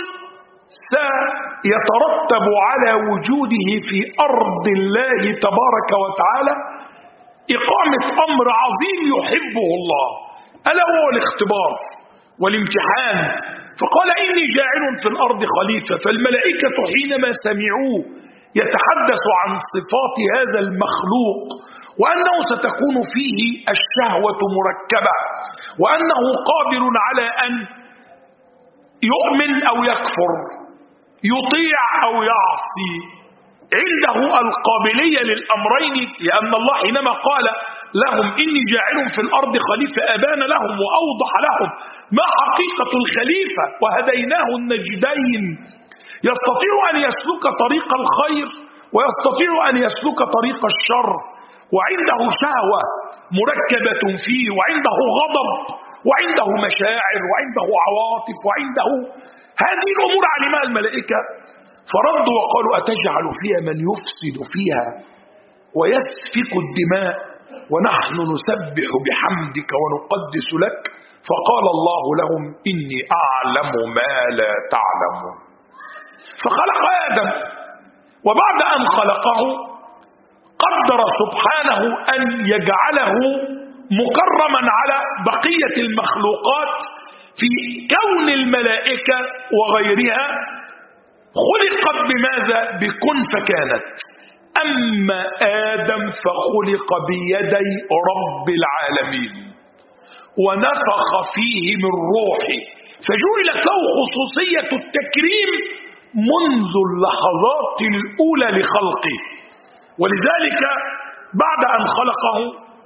سيترتب على وجوده في أرض الله تبارك وتعالى إقامة أمر عظيم يحبه الله، ألا هو الاختبار والامتحان. فقال: إني جاعل في الأرض خليفة. فالملائكة حينما سمعوه يتحدث عن صفات هذا المخلوق، وأنه ستكون فيه الشهوة مركبة، وأنه قادر على أن يؤمن أو يكفر، يطيع أو يعصي، عنده القابلية للأمرين. لأن الله حينما قال لهم: إني جاعل في الأرض خليفة، أبان لهم وأوضح لهم ما حقيقة الخليفة، وهديناه النجدين. يستطيع أن يسلك طريق الخير ويستطيع أن يسلك طريق الشر، وعنده شهوة مركبة فيه، وعنده غضب، وعنده مشاعر، وعنده عواطف، وعنده هذه الأمور علمها الملائكة. فردوا وقالوا: أتجعل فيها من يفسد فيها ويسفك الدماء ونحن نسبح بحمدك ونقدس لك؟ فقال الله لهم: إني أعلم ما لا تعلمون. فخلق آدم، وبعد أن خلقه قدر سبحانه أن يجعله مكرما على بقية المخلوقات في كون الملائكة وغيرها. خلقت بماذا؟ بكن فكانت. أما آدم فخلق بيدي رب العالمين ونفخ فيه من روحه، فجعلت له خصوصية التكريم منذ اللحظات الأولى لخلقه. ولذلك بعد أن خلقه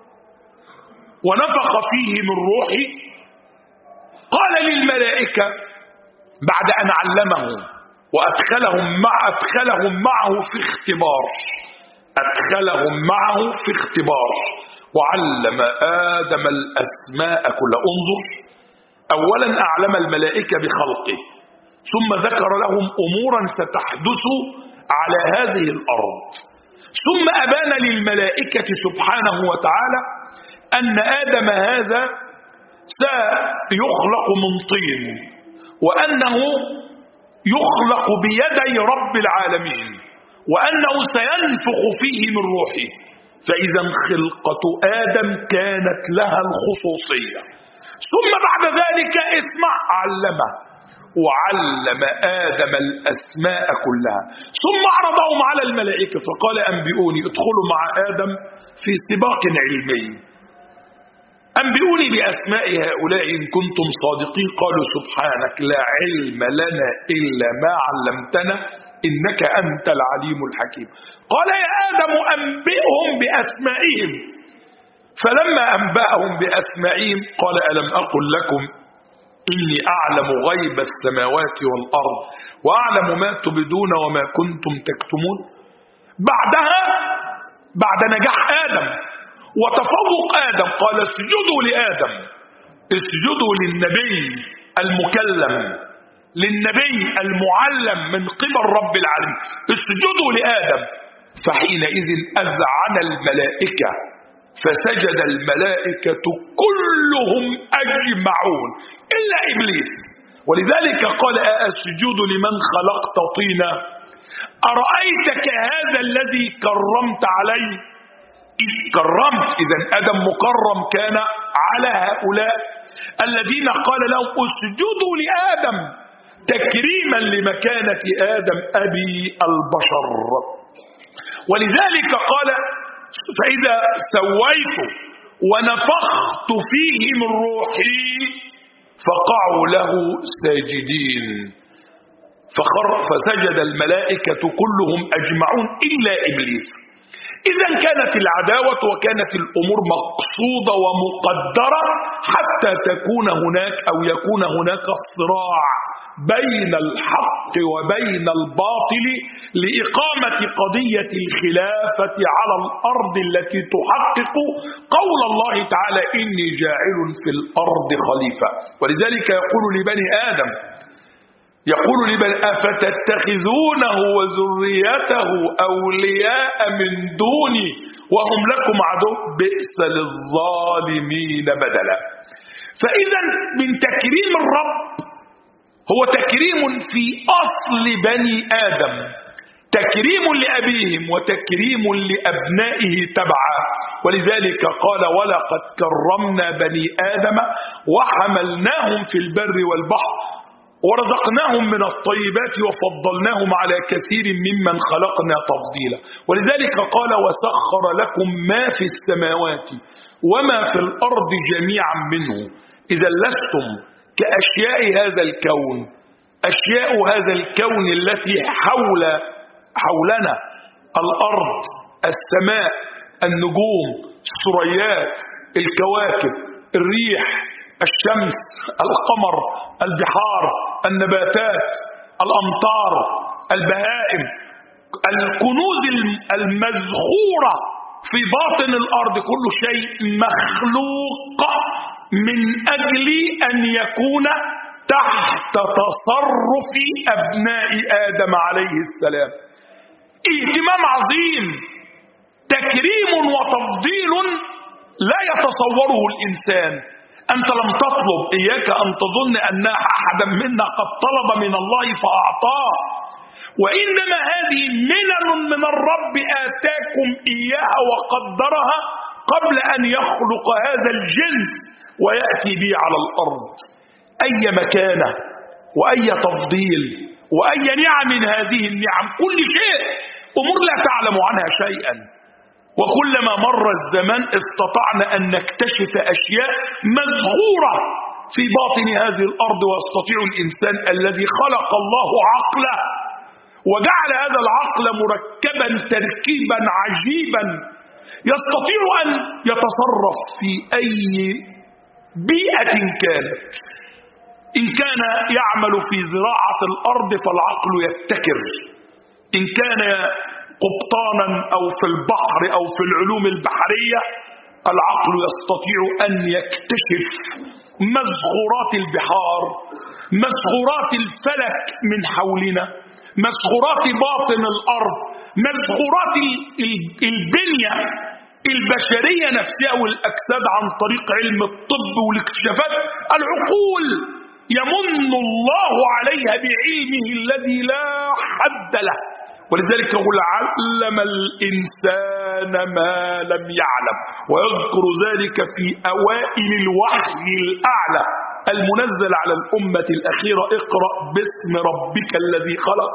ونفخ فيه من روحه قال للملائكة بعد أن علمه وأدخلهم مع أدخلهم معه في اختبار أدخلهم معه في اختبار وعلم آدم الأسماء كلها. انظر، أولا أعلم الملائكة بخلقه، ثم ذكر لهم أمورا ستحدث على هذه الأرض، ثم أبان للملائكة سبحانه وتعالى أن آدم هذا سيخلق من طين، وأنه يخلق بيدي رب العالمين، وأنه سينفخ فيه من روحه. فإذا خلقة آدم كانت لها الخصوصية. ثم بعد ذلك اسمع، علمه وعلم آدم الأسماء كلها، ثم عرضهم على الملائكة فقال أنبئوني، ادخلوا مع آدم في سباق علمي، أنبئوني بأسماء هؤلاء إن كنتم صادقين. قالوا سبحانك لا علم لنا إلا ما علمتنا إنك أنت العليم الحكيم. قال يا آدم أنبئهم بأسمائهم، فلما أنبأهم بأسمائهم قال ألم أقل لكم إني أعلم غيب السماوات والأرض وأعلم ما تبدون وما كنتم تكتمون. بعدها بعد نجاح آدم وتفوق آدم قال اسجدوا لآدم، اسجدوا للنبي المكلم، للنبي المعلم من قبل رب العالمين، اسجدوا لآدم. فحينئذ أذعن الملائكة فسجد الملائكة كلهم أجمعون إلا إبليس. ولذلك قال أسجد لمن خلقت طينا أرأيتك هذا الذي كرمت عليه. إذ كرمت، إذن آدم مكرم كان على هؤلاء الذين قال لهم اسجدوا لآدم تكريما لمكانة آدم أبي البشر. ولذلك قال فإذا سويت ونفخت فيه من روحي فقعوا له ساجدين. فسجد الملائكة كلهم أجمعون إلا إبليس. إذا كانت العداوة وكانت الأمور مقصودة ومقدرة حتى تكون هناك أو يكون هناك صراع بين الحق وبين الباطل لإقامة قضية الخلافة على الأرض التي تحقق قول الله تعالى إني جاعل في الأرض خليفة. ولذلك يقول لبني آدم يقول لبني أفتتخذونه وذريته أولياء من دوني وهم لكم عدو بئس للظالمين بدلا. فإذا من تكريم الرب هو تكريم في أصل بني آدم، تكريم لأبيهم وتكريم لأبنائه تبعا. ولذلك قال ولقد كرمنا بني آدم وحملناهم في البر والبحر ورزقناهم من الطيبات وفضلناهم على كثير ممن خلقنا تفضيلا. ولذلك قال وسخر لكم ما في السماوات وما في الأرض جميعا منه. إذا لستم كأشياء هذا الكون، أشياء هذا الكون التي حول حولنا، الأرض، السماء، النجوم، الثريات، الكواكب، الريح، الشمس، القمر، البحار، النباتات، الأمطار، البهائم، الكنوز المزخورة في باطن الأرض، كل شيء مخلوق من أجل أن يكون تحت تصرف أبناء آدم عليه السلام. اهتمام عظيم، تكريم وتفضيل لا يتصوره الإنسان. أنت لم تطلب، إياك أن تظن أن أحدا منا قد طلب من الله فأعطاه، وإنما هذه منن من الرب آتاكم إياها وقدرها قبل أن يخلق هذا الجنس ويأتي به على الأرض. أي مكانة وأي تفضيل وأي نعم من هذه النعم، كل شيء أمور لا تعلم عنها شيئا، وكلما مر الزمن استطعنا أن نكتشف أشياء مزغورة في باطن هذه الأرض. ويستطيع الإنسان الذي خلق الله عقله وجعل هذا العقل مركبا تركيبا عجيبا يستطيع أن يتصرف في أي بيئة كانت. إن كان يعمل في زراعة الأرض فالعقل يبتكر، إن كان قبطانا أو في البحر أو في العلوم البحرية العقل يستطيع أن يكتشف مزغورات البحار، مزغورات الفلك من حولنا، مزغورات باطن الأرض، مزغورات البنية البشرية نفسها والأجساد عن طريق علم الطب والاكتشافات. العقول يمن الله عليها بعلمه الذي لا حد له، ولذلك يقول علم الإنسان ما لم يعلم، ويذكر ذلك في أوائل الوحي الأعلى المنزل على الأمة الأخيرة: اقرأ باسم ربك الذي خلق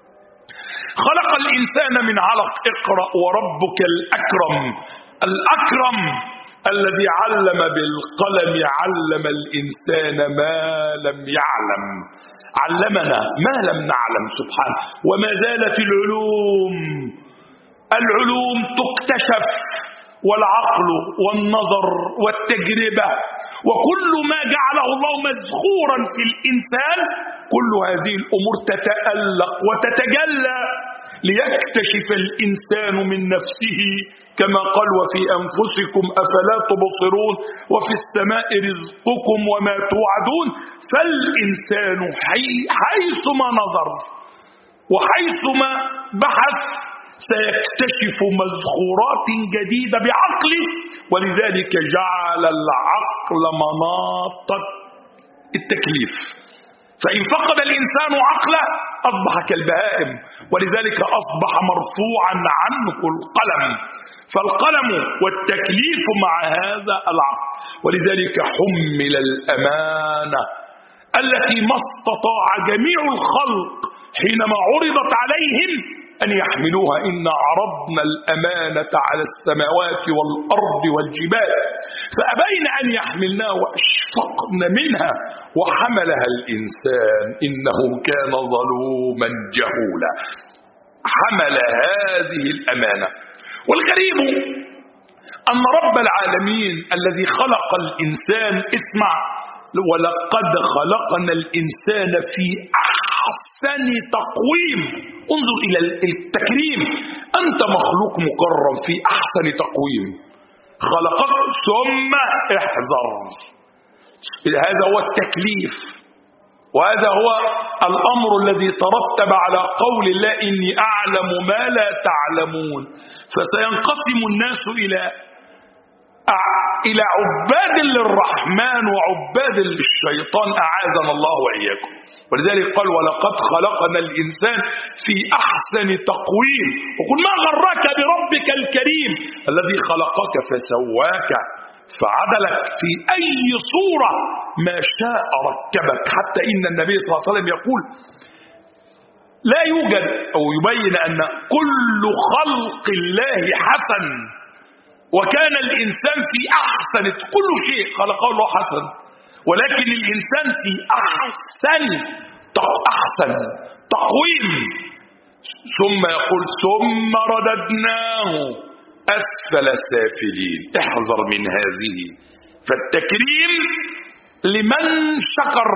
خلق الإنسان من علق، اقرأ وربك الأكرم الأكرم الذي علم بالقلم علم الإنسان ما لم يعلم، علمنا ما لم نعلم سبحانه. وما زالت العلوم العلوم تكتشف، والعقل والنظر والتجربة وكل ما جعله الله مذخورا في الإنسان، كل هذه الأمور تتألق وتتجلى ليكتشف الإنسان من نفسه، كما قال: وفي أنفسكم أفلا تبصرون وفي السماء رزقكم وما توعدون. فالإنسان حيثما نظر وحيثما بحث سيكتشف مذخورات جديدة بعقله، ولذلك جعل العقل مناط التكليف. فإن فقد الإنسان عقله أصبح كالبهائم، ولذلك أصبح مرفوعا عنه القلم، فالقلم والتكليف مع هذا العقل. ولذلك حمل الأمانة التي ما استطاع جميع الخلق حينما عرضت عليهم أن يحملوها: إن عرضنا الأمانة على السماوات والأرض والجبال فأبين أن يحملنها وأشفقن منها وحملها الإنسان إنه كان ظلوما جهولا. حمل هذه الأمانة. والغريب أن رب العالمين الذي خلق الإنسان، اسمع: ولقد خلقنا الإنسان في أحسن تقويم. انظر إلى التكريم، أنت مخلوق مكرم في أحسن تقويم، خلقك ثم احذر. هذا هو التكليف، وهذا هو الأمر الذي ترتب على قول الله: إني أعلم ما لا تعلمون. فسينقسم الناس إلى إلى عباد للرحمن وعباد للشيطان، أعاذنا الله وإياكم. ولذلك قال: ولقد خلقنا الإنسان في أحسن تقويم. وقل: ما غرك بربك الكريم الذي خلقك فسواك فعدلك في أي صورة ما شاء ركبك. حتى إن النبي صلى الله عليه وسلم يقول: لا يوجد، أو يبين أن كل خلق الله حسن، وكان الإنسان في أحسن، كل شيء خلقه الله حسن، ولكن الإنسان في أحسن أحسن تقويم. ثم يقول: ثم رددناه أسفل سافلين. احذر من هذه. فالتكريم لمن شكر،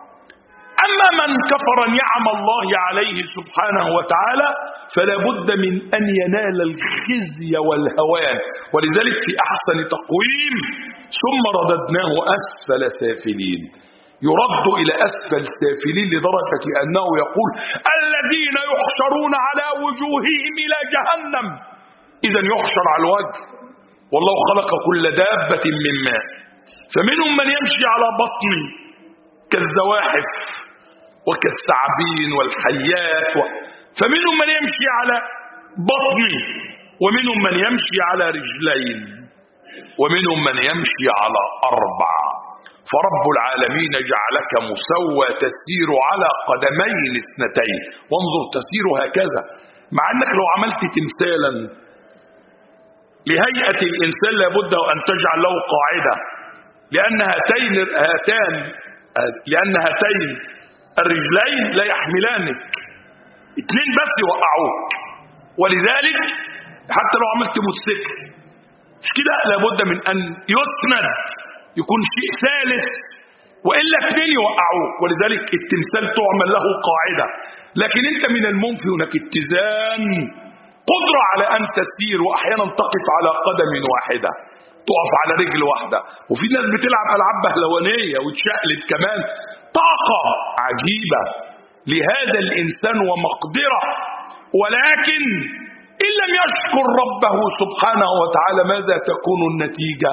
أما من كفر نعم الله عليه سبحانه وتعالى فلا بد من أن ينال الخزي والهوان. ولذلك في أحسن تقويم ثم رددناه أسفل سافلين، يرد إلى أسفل سافلين لدرجة أنه يقول: الذين يحشرون على وجوههم إلى جهنم. إذن يحشر على الوجه، والله خلق كل دابة من ماء، فمنهم من يمشي على بطن كالزواحف وكالثعابين والحيات و... فمنهم من يمشي على بطن، ومنهم من يمشي على رجلين، ومنهم من يمشي على أربع. فرب العالمين جعلك مسوى تسير على قدمين اثنتين. وانظر، تسير هكذا، مع أنك لو عملت تمثالا لهيئة الإنسان لابد أن تجعل له قاعدة، لأن هاتين هاتان لأن هاتين الرجلين لا يحملانك، اثنين بس يوقعوك. ولذلك حتى لو عملت موتوسيكل مش كده، لابد من أن يسند، يكون شيء ثالث، وإلا اثنين يوقعوك. ولذلك التمثال تعمل له قاعدة، لكن أنت من الممكن هناك اتزان، قدرة على أن تسير، وأحيانا تقف على قدم واحدة، تقف على رجل واحدة. وفي ناس بتلعب ألعاب بهلوانية وتشقلب كمان. طاقة عجيبة لهذا الإنسان ومقدرة، ولكن إن لم يشكر ربه سبحانه وتعالى ماذا تكون النتيجة؟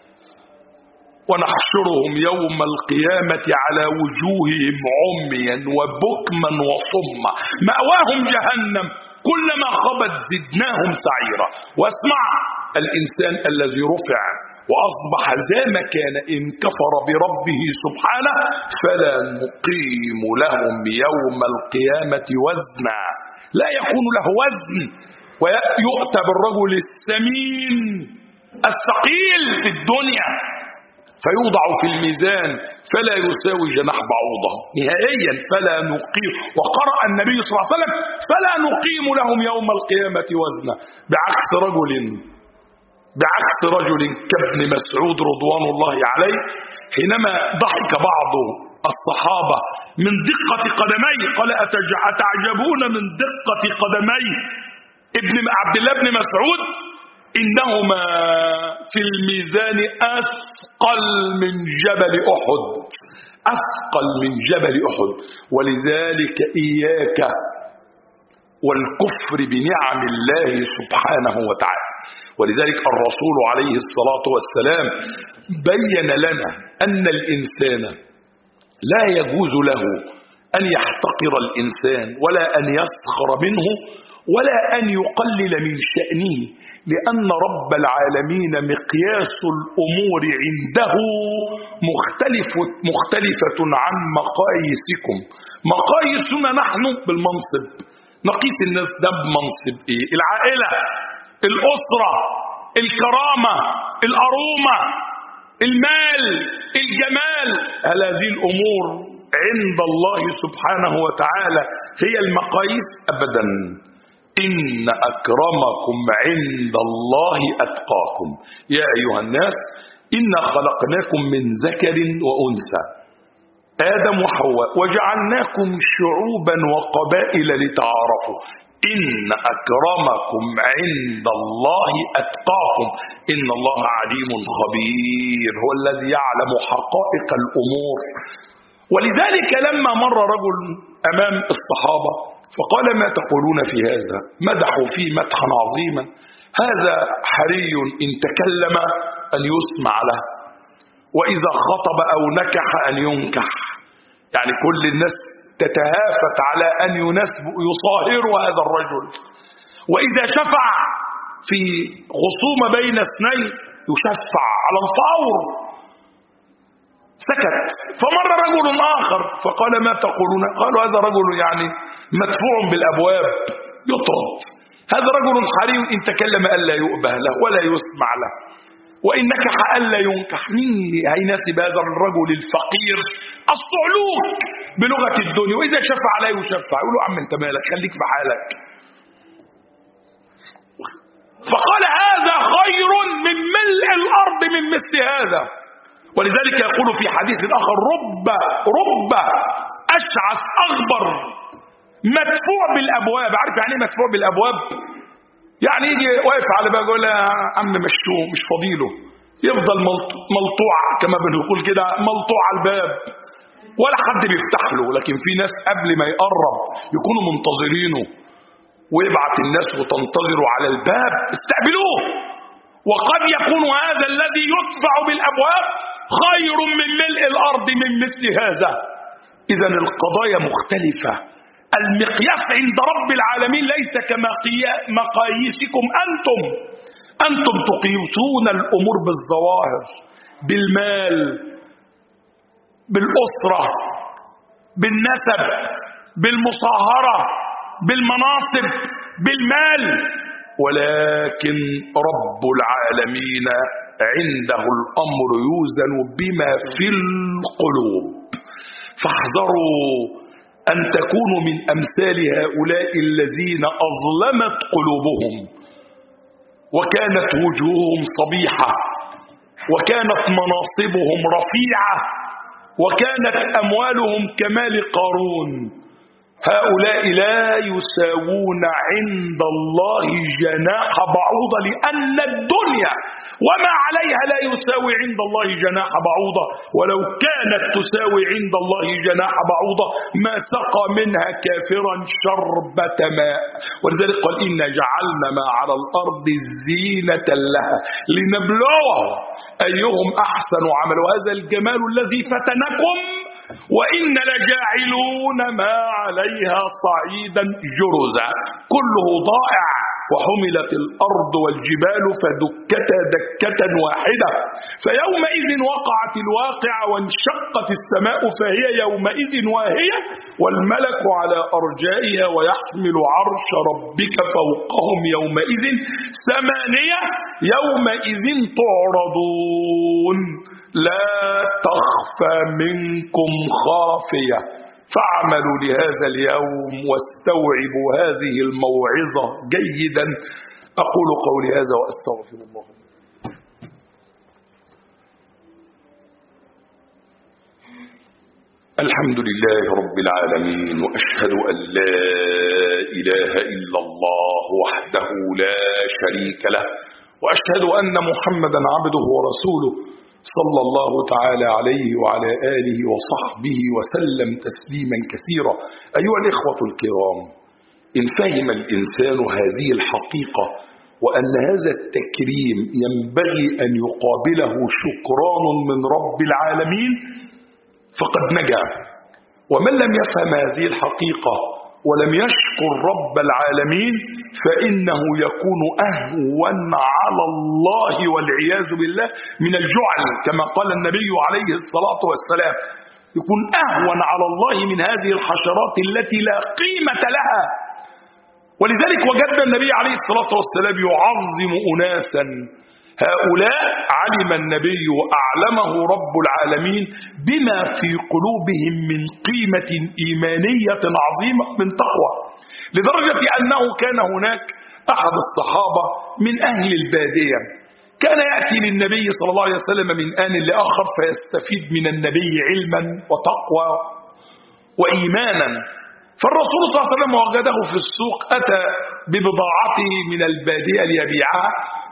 ونحشرهم يوم القيامة على وجوههم عميا وبكما وصما مأواهم جهنم كلما خبت زدناهم سعيرا. واسمع، الإنسان الذي رفع وأصبح زي ما كان إن كفر بربه سبحانه فلا نقيم لهم يوم القيامة وزنا، لا يكون له وزن، ويؤتى بالرجل السمين الثقيل في الدنيا فيوضع في الميزان فلا يساوي جناح بعوضة نهائيا. فلا نقيم، وقرأ النبي صلى الله عليه وسلم فلا نقيم لهم يوم القيامة وزنا، بعكس رجل بعكس رجل كابن مسعود رضوان الله عليه حينما ضحك بعض الصحابة من دقة قدميه قال أتعجبون من دقة قدمي ابن عبد الله بن مسعود إنهما في الميزان أثقل من جبل أحد، أثقل من جبل أحد. ولذلك إياك والكفر بنعم الله سبحانه وتعالى. ولذلك الرسول عليه الصلاة والسلام بين لنا أن الإنسان لا يجوز له أن يحتقر الإنسان ولا أن يسخر منه ولا أن يقلل من شأنه، لأن رب العالمين مقياس الأمور عنده مختلف مختلفة عن مقاييسكم. مقاييسنا نحن بالمنصب، نقيس الناس ده بمنصب إيه؟ العائلة، الأسرة، الكرامة، الأرومة، المال، الجمال. هل هذه الأمور عند الله سبحانه وتعالى هي المقاييس؟ أبدا. إن أكرمكم عند الله أتقاكم. يا أيها الناس إنا خلقناكم من ذكر وأنثى آدم وحواء وجعلناكم شعوبا وقبائل لتعارفوا إن أكرمكم عند الله أتقاكم إن الله عليم خبير، هو الذي يعلم حقائق الأمور. ولذلك لما مر رجل أمام الصحابة فقال ما تقولون في هذا؟ مدحوا فيه مدحا عظيما. هذا حري إن تكلم أن يسمع له، وإذا خطب أو نكح أن ينكح. يعني كل الناس تتهافت على أن يصاهروا هذا الرجل، وإذا شفع في خصومة بين اثنين يشفع على الفور. سكت. فمر رجل آخر فقال ما تقولون؟ قالوا هذا رجل يعني مدفوع بالأبواب يطرد، هذا رجل حري إن تكلم ألا يؤبه له ولا يسمع له، وإن نكح ألا ينكح. مين هيناسب هذا الرجل الفقير الصعلوك بلغة الدنيا؟ وإذا شفع لا يشفع، يقولوا عم انت مالك، خليك في حالك. فقال هذا خير من ملء الأرض من مثل هذا. ولذلك يقول في حديث آخر رب رب أشعث أغبر مدفوع بالأبواب. عارف يعني ايه مدفوع بالأبواب؟ يعني يجي واقف على باب يقول يا عم مشوه مش فضيله، يفضل ملطوع كما بنقول كده، ملطوع على الباب ولا حد بيفتح له. لكن في ناس قبل ما يقرب يكونوا منتظرينه، ويبعت الناس وتنتظروا على الباب استقبلوه. وقد يكون هذا الذي يدفع بالأبواب خير من ملء الأرض من مثل هذا. إذن القضايا مختلفة. المقياس عند رب العالمين ليس كمقاييسكم أنتم. أنتم تقيسون الأمور بالظواهر، بالمال، بالأسرة، بالنسب، بالمصاهرة، بالمناصب، بالمال. ولكن رب العالمين عنده الأمر يوزن بما في القلوب. فاحذروا أن تكونوا من أمثال هؤلاء الذين أظلمت قلوبهم وكانت وجوههم صبيحة وكانت مناصبهم رفيعة وكانت أموالهم كمال قارون. هؤلاء لا يساوون عند الله جناح بعوضة، لأن الدنيا وما عليها لا يساوي عند الله جناح بعوضة. ولو كانت تساوي عند الله جناح بعوضة ما سقى منها كافرا شربة ماء. ولذلك قال إنا جعلنا ما على الأرض زينة لها لنبلوهم أيهم أحسن عمل. وهذا الجمال الذي فتنكم وإن لجاعلون ما عليها صعيدا جرزا كله ضائع وحملت الأرض والجبال فدكتا دكة واحدة فيومئذ وقعت الواقعة وانشقت السماء فهي يومئذ واهية والملك على أرجائها ويحمل عرش ربك فوقهم يومئذ ثمانية يومئذ تعرضون لا تخفى منكم خافية فاعملوا لهذا اليوم واستوعبوا هذه الموعظة جيدا. أقول قولي هذا وأستغفر الله. الحمد لله رب العالمين وأشهد أن لا إله إلا الله وحده لا شريك له وأشهد أن محمدا عبده ورسوله صلى الله تعالى عليه وعلى آله وصحبه وسلم تسليما كثيرا. أيها الإخوة الكرام، إن فهم الإنسان هذه الحقيقة وأن هذا التكريم ينبغي أن يقابله شكران من رب العالمين فقد نجا، ومن لم يفهم هذه الحقيقة ولم يشكر رب العالمين فإنه يكون أهون على الله والعياذ بالله من الجعل، كما قال النبي عليه الصلاة والسلام، يكون أهون على الله من هذه الحشرات التي لا قيمة لها. ولذلك وجدنا النبي عليه الصلاة والسلام يعظم أناسا، هؤلاء علم النبي وأعلمه رب العالمين بما في قلوبهم من قيمة إيمانية عظيمة من تقوى، لدرجة أنه كان هناك أحد الصحابة من أهل البادية كان يأتي للنبي صلى الله عليه وسلم من آن لآخر فيستفيد من النبي علما وتقوى وإيمانا. فالرسول صلى الله عليه وسلم وجده في السوق، أتى ببضاعته من البادية ليبيعها،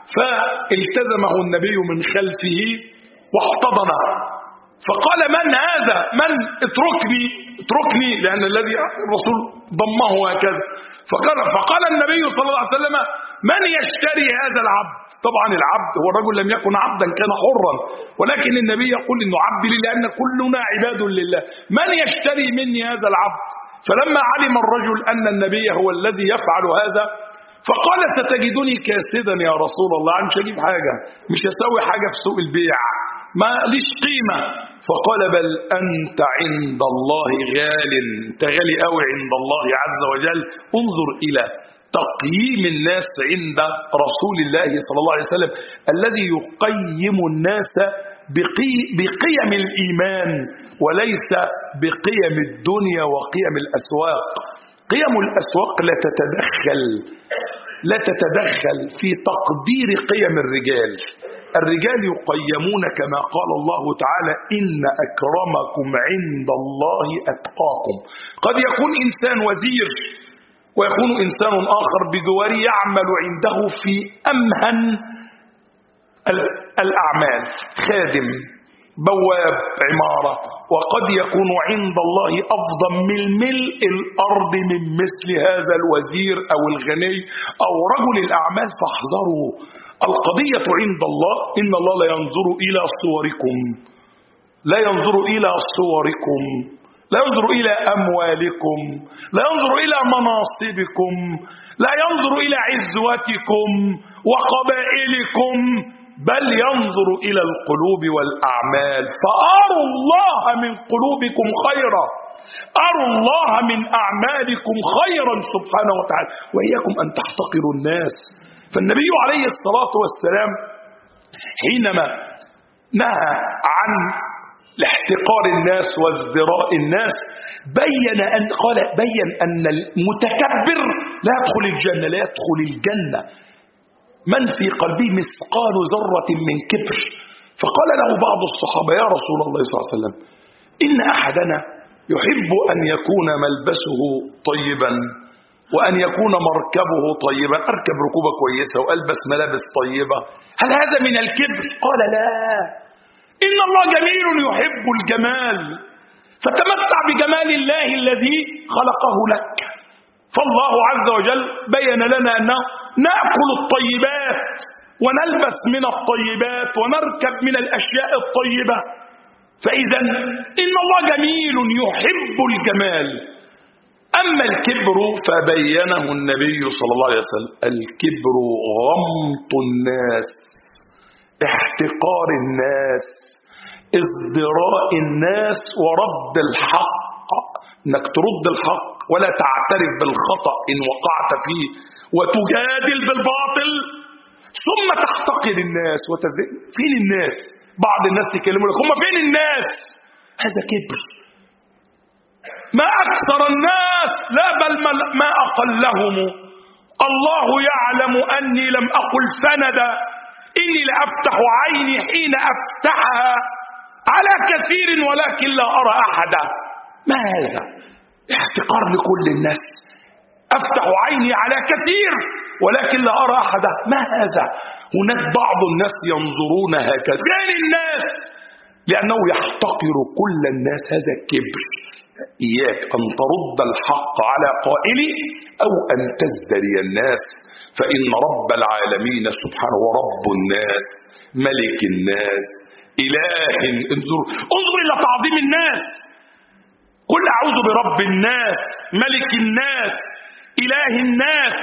فالتزمه النبي من خلفه واحتضنه فقال: من هذا؟ من؟ اتركني اتركني لأن الذي الرسول ضمه هكذا. فقال, فقال النبي صلى الله عليه وسلم: من يشتري هذا العبد؟ طبعا العبد هو الرجل لم يكن عبدا، كان حرا، ولكن النبي يقول إنه عبد لله لأن كلنا عباد لله. من يشتري مني هذا العبد؟ فلما علم الرجل أن النبي هو الذي يفعل هذا فقال: ستجدني كاسدا يا رسول الله، مش هجيب حاجة، مش هسوي حاجة في سوق البيع، ما ليش قيمة. فقال: بل أنت عند الله غال، انت غالي قوي عند الله عز وجل. انظر إلى تقييم الناس عند رسول الله صلى الله عليه وسلم الذي يقيم الناس بقي بقيم الإيمان وليس بقيم الدنيا وقيم الأسواق. قيم الأسواق لا تتدخل لا تتدخل في تقدير قيم الرجال. الرجال يقيمون كما قال الله تعالى: إن أكرمكم عند الله أتقاكم. قد يكون إنسان وزير ويكون إنسان آخر بجواره يعمل عنده في أمهن الأعمال، خادم، بواب عمارة، وقد يكون عند الله أفضل من ملء الأرض من مثل هذا الوزير أو الغني أو رجل الأعمال. فاحذروا، القضية عند الله إن الله لا ينظر إلى صوركم، لا ينظر إلى صوركم، لا ينظر إلى أموالكم، لا ينظر إلى مناصبكم، لا ينظر إلى عزوتكم وقبائلكم، بل ينظر إلى القلوب والأعمال. فأروا الله من قلوبكم خيرا، أروا الله من أعمالكم خيرا سبحانه وتعالى، وإياكم أن تحتقروا الناس. فالنبي عليه الصلاة والسلام حينما نهى عن الاحتقار الناس وازدراء الناس بين أن قال بين أن المتكبر لا يدخل الجنة، لا يدخل الجنة من في قلبه مثقال ذرة من كبر. فقال له بعض الصحابة: يا رسول الله صلى الله عليه وسلم، إن أحدنا يحب أن يكون ملبسه طيبا وأن يكون مركبه طيبا، أركب ركوبة كويسة وألبس ملابس طيبة، هل هذا من الكبر؟ قال: لا، إن الله جميل يحب الجمال، فتمتع بجمال الله الذي خلقه لك. فالله عز وجل بين لنا أنه نأكل الطيبات ونلبس من الطيبات ونركب من الأشياء الطيبة، فإذا إن الله جميل يحب الجمال. أما الكبر فبينه النبي صلى الله عليه وسلم: الكبر غمط الناس، احتقار الناس، ازدراء الناس، ورد الحق، انك ترد الحق ولا تعترف بالخطأ إن وقعت فيه وتجادل بالباطل، ثم تحتقر الناس وتذل. فين الناس؟ بعض الناس يكلموا لك: هم فين الناس؟ هذا كبر. ما أكثر الناس، لا بل ما أقلهم. الله يعلم أني لم أقل سند، إني لأفتح عيني حين أفتحها على كثير ولكن لا أرى أحدا. ما هذا؟ احتقار لكل الناس. أفتح عيني على كثير ولكن لا أرى أحدا. ما هذا؟ هناك بعض الناس ينظرون هكذا. فين الناس؟ لأنه يحتقر كل الناس. هذا كبر. إياك أن ترد الحق على قائله أو أن تزدري الناس، فإن رب العالمين سبحانه ورب الناس، ملك الناس، إله. انظر انظر إلى تعظيم الناس. قل أعوذ برب الناس، ملك الناس، إله الناس.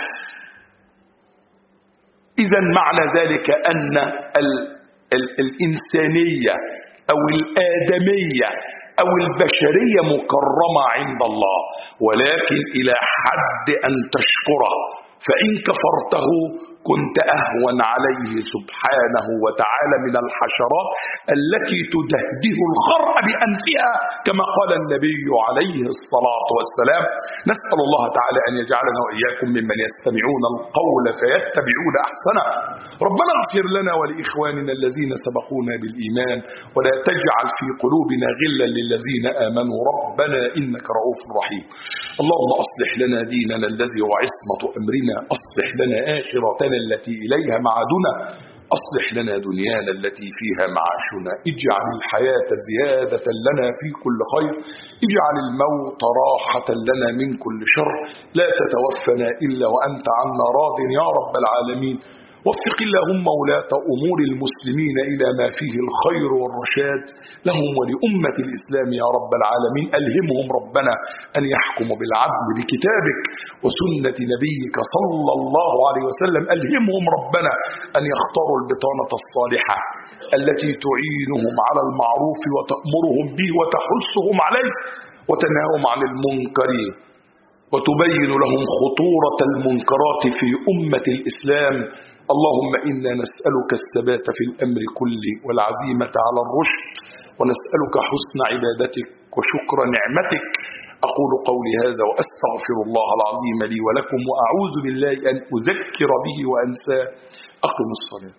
إذا معنى ذلك أن ال ال الإنسانية أو الآدمية أو البشرية مكرمة عند الله، ولكن إلى حد أن تشكره، فإن كفرته كنت أهون عليه سبحانه وتعالى من الحشرات التي تدهده الخرء بأنفها كما قال النبي عليه الصلاة والسلام. نسأل الله تعالى أن يجعلنا وإياكم ممن يستمعون القول فيتبعون أحسنه. ربنا اغفر لنا ولإخواننا الذين سبقونا بالإيمان، ولا تجعل في قلوبنا غلا للذين آمنوا ربنا إنك رؤوف رحيم. اللهم أصلح لنا ديننا الذي هو عصمة أمرنا، أصلح لنا آخرتنا التي إليها معادنا، أصلح لنا دنيانا التي فيها معاشنا، اجعل الحياة زيادة لنا في كل خير، اجعل الموت راحة لنا من كل شر، لا تتوفنا إلا وأنت عنا راض يا رب العالمين. وفق اللهم ولاة أمور المسلمين إلى ما فيه الخير والرشاد لهم ولأمة الإسلام يا رب العالمين. ألهمهم ربنا أن يحكموا بالعدل بكتابك وسنة نبيك صلى الله عليه وسلم. ألهمهم ربنا أن يختاروا البطانة الصالحة التي تعينهم على المعروف وتأمرهم به وتحثهم عليه وتنهاهم عن المنكر وتبين لهم خطورة المنكرات في أمة الإسلام. اللهم إنا نسألك الثبات في الأمر كله والعزيمة على الرشد، ونسألك حسن عبادتك وشكر نعمتك. أقول قولي هذا وأستغفر الله العظيم لي ولكم، وأعوذ بالله أن أذكر به وأنساه. أقم الصلاة.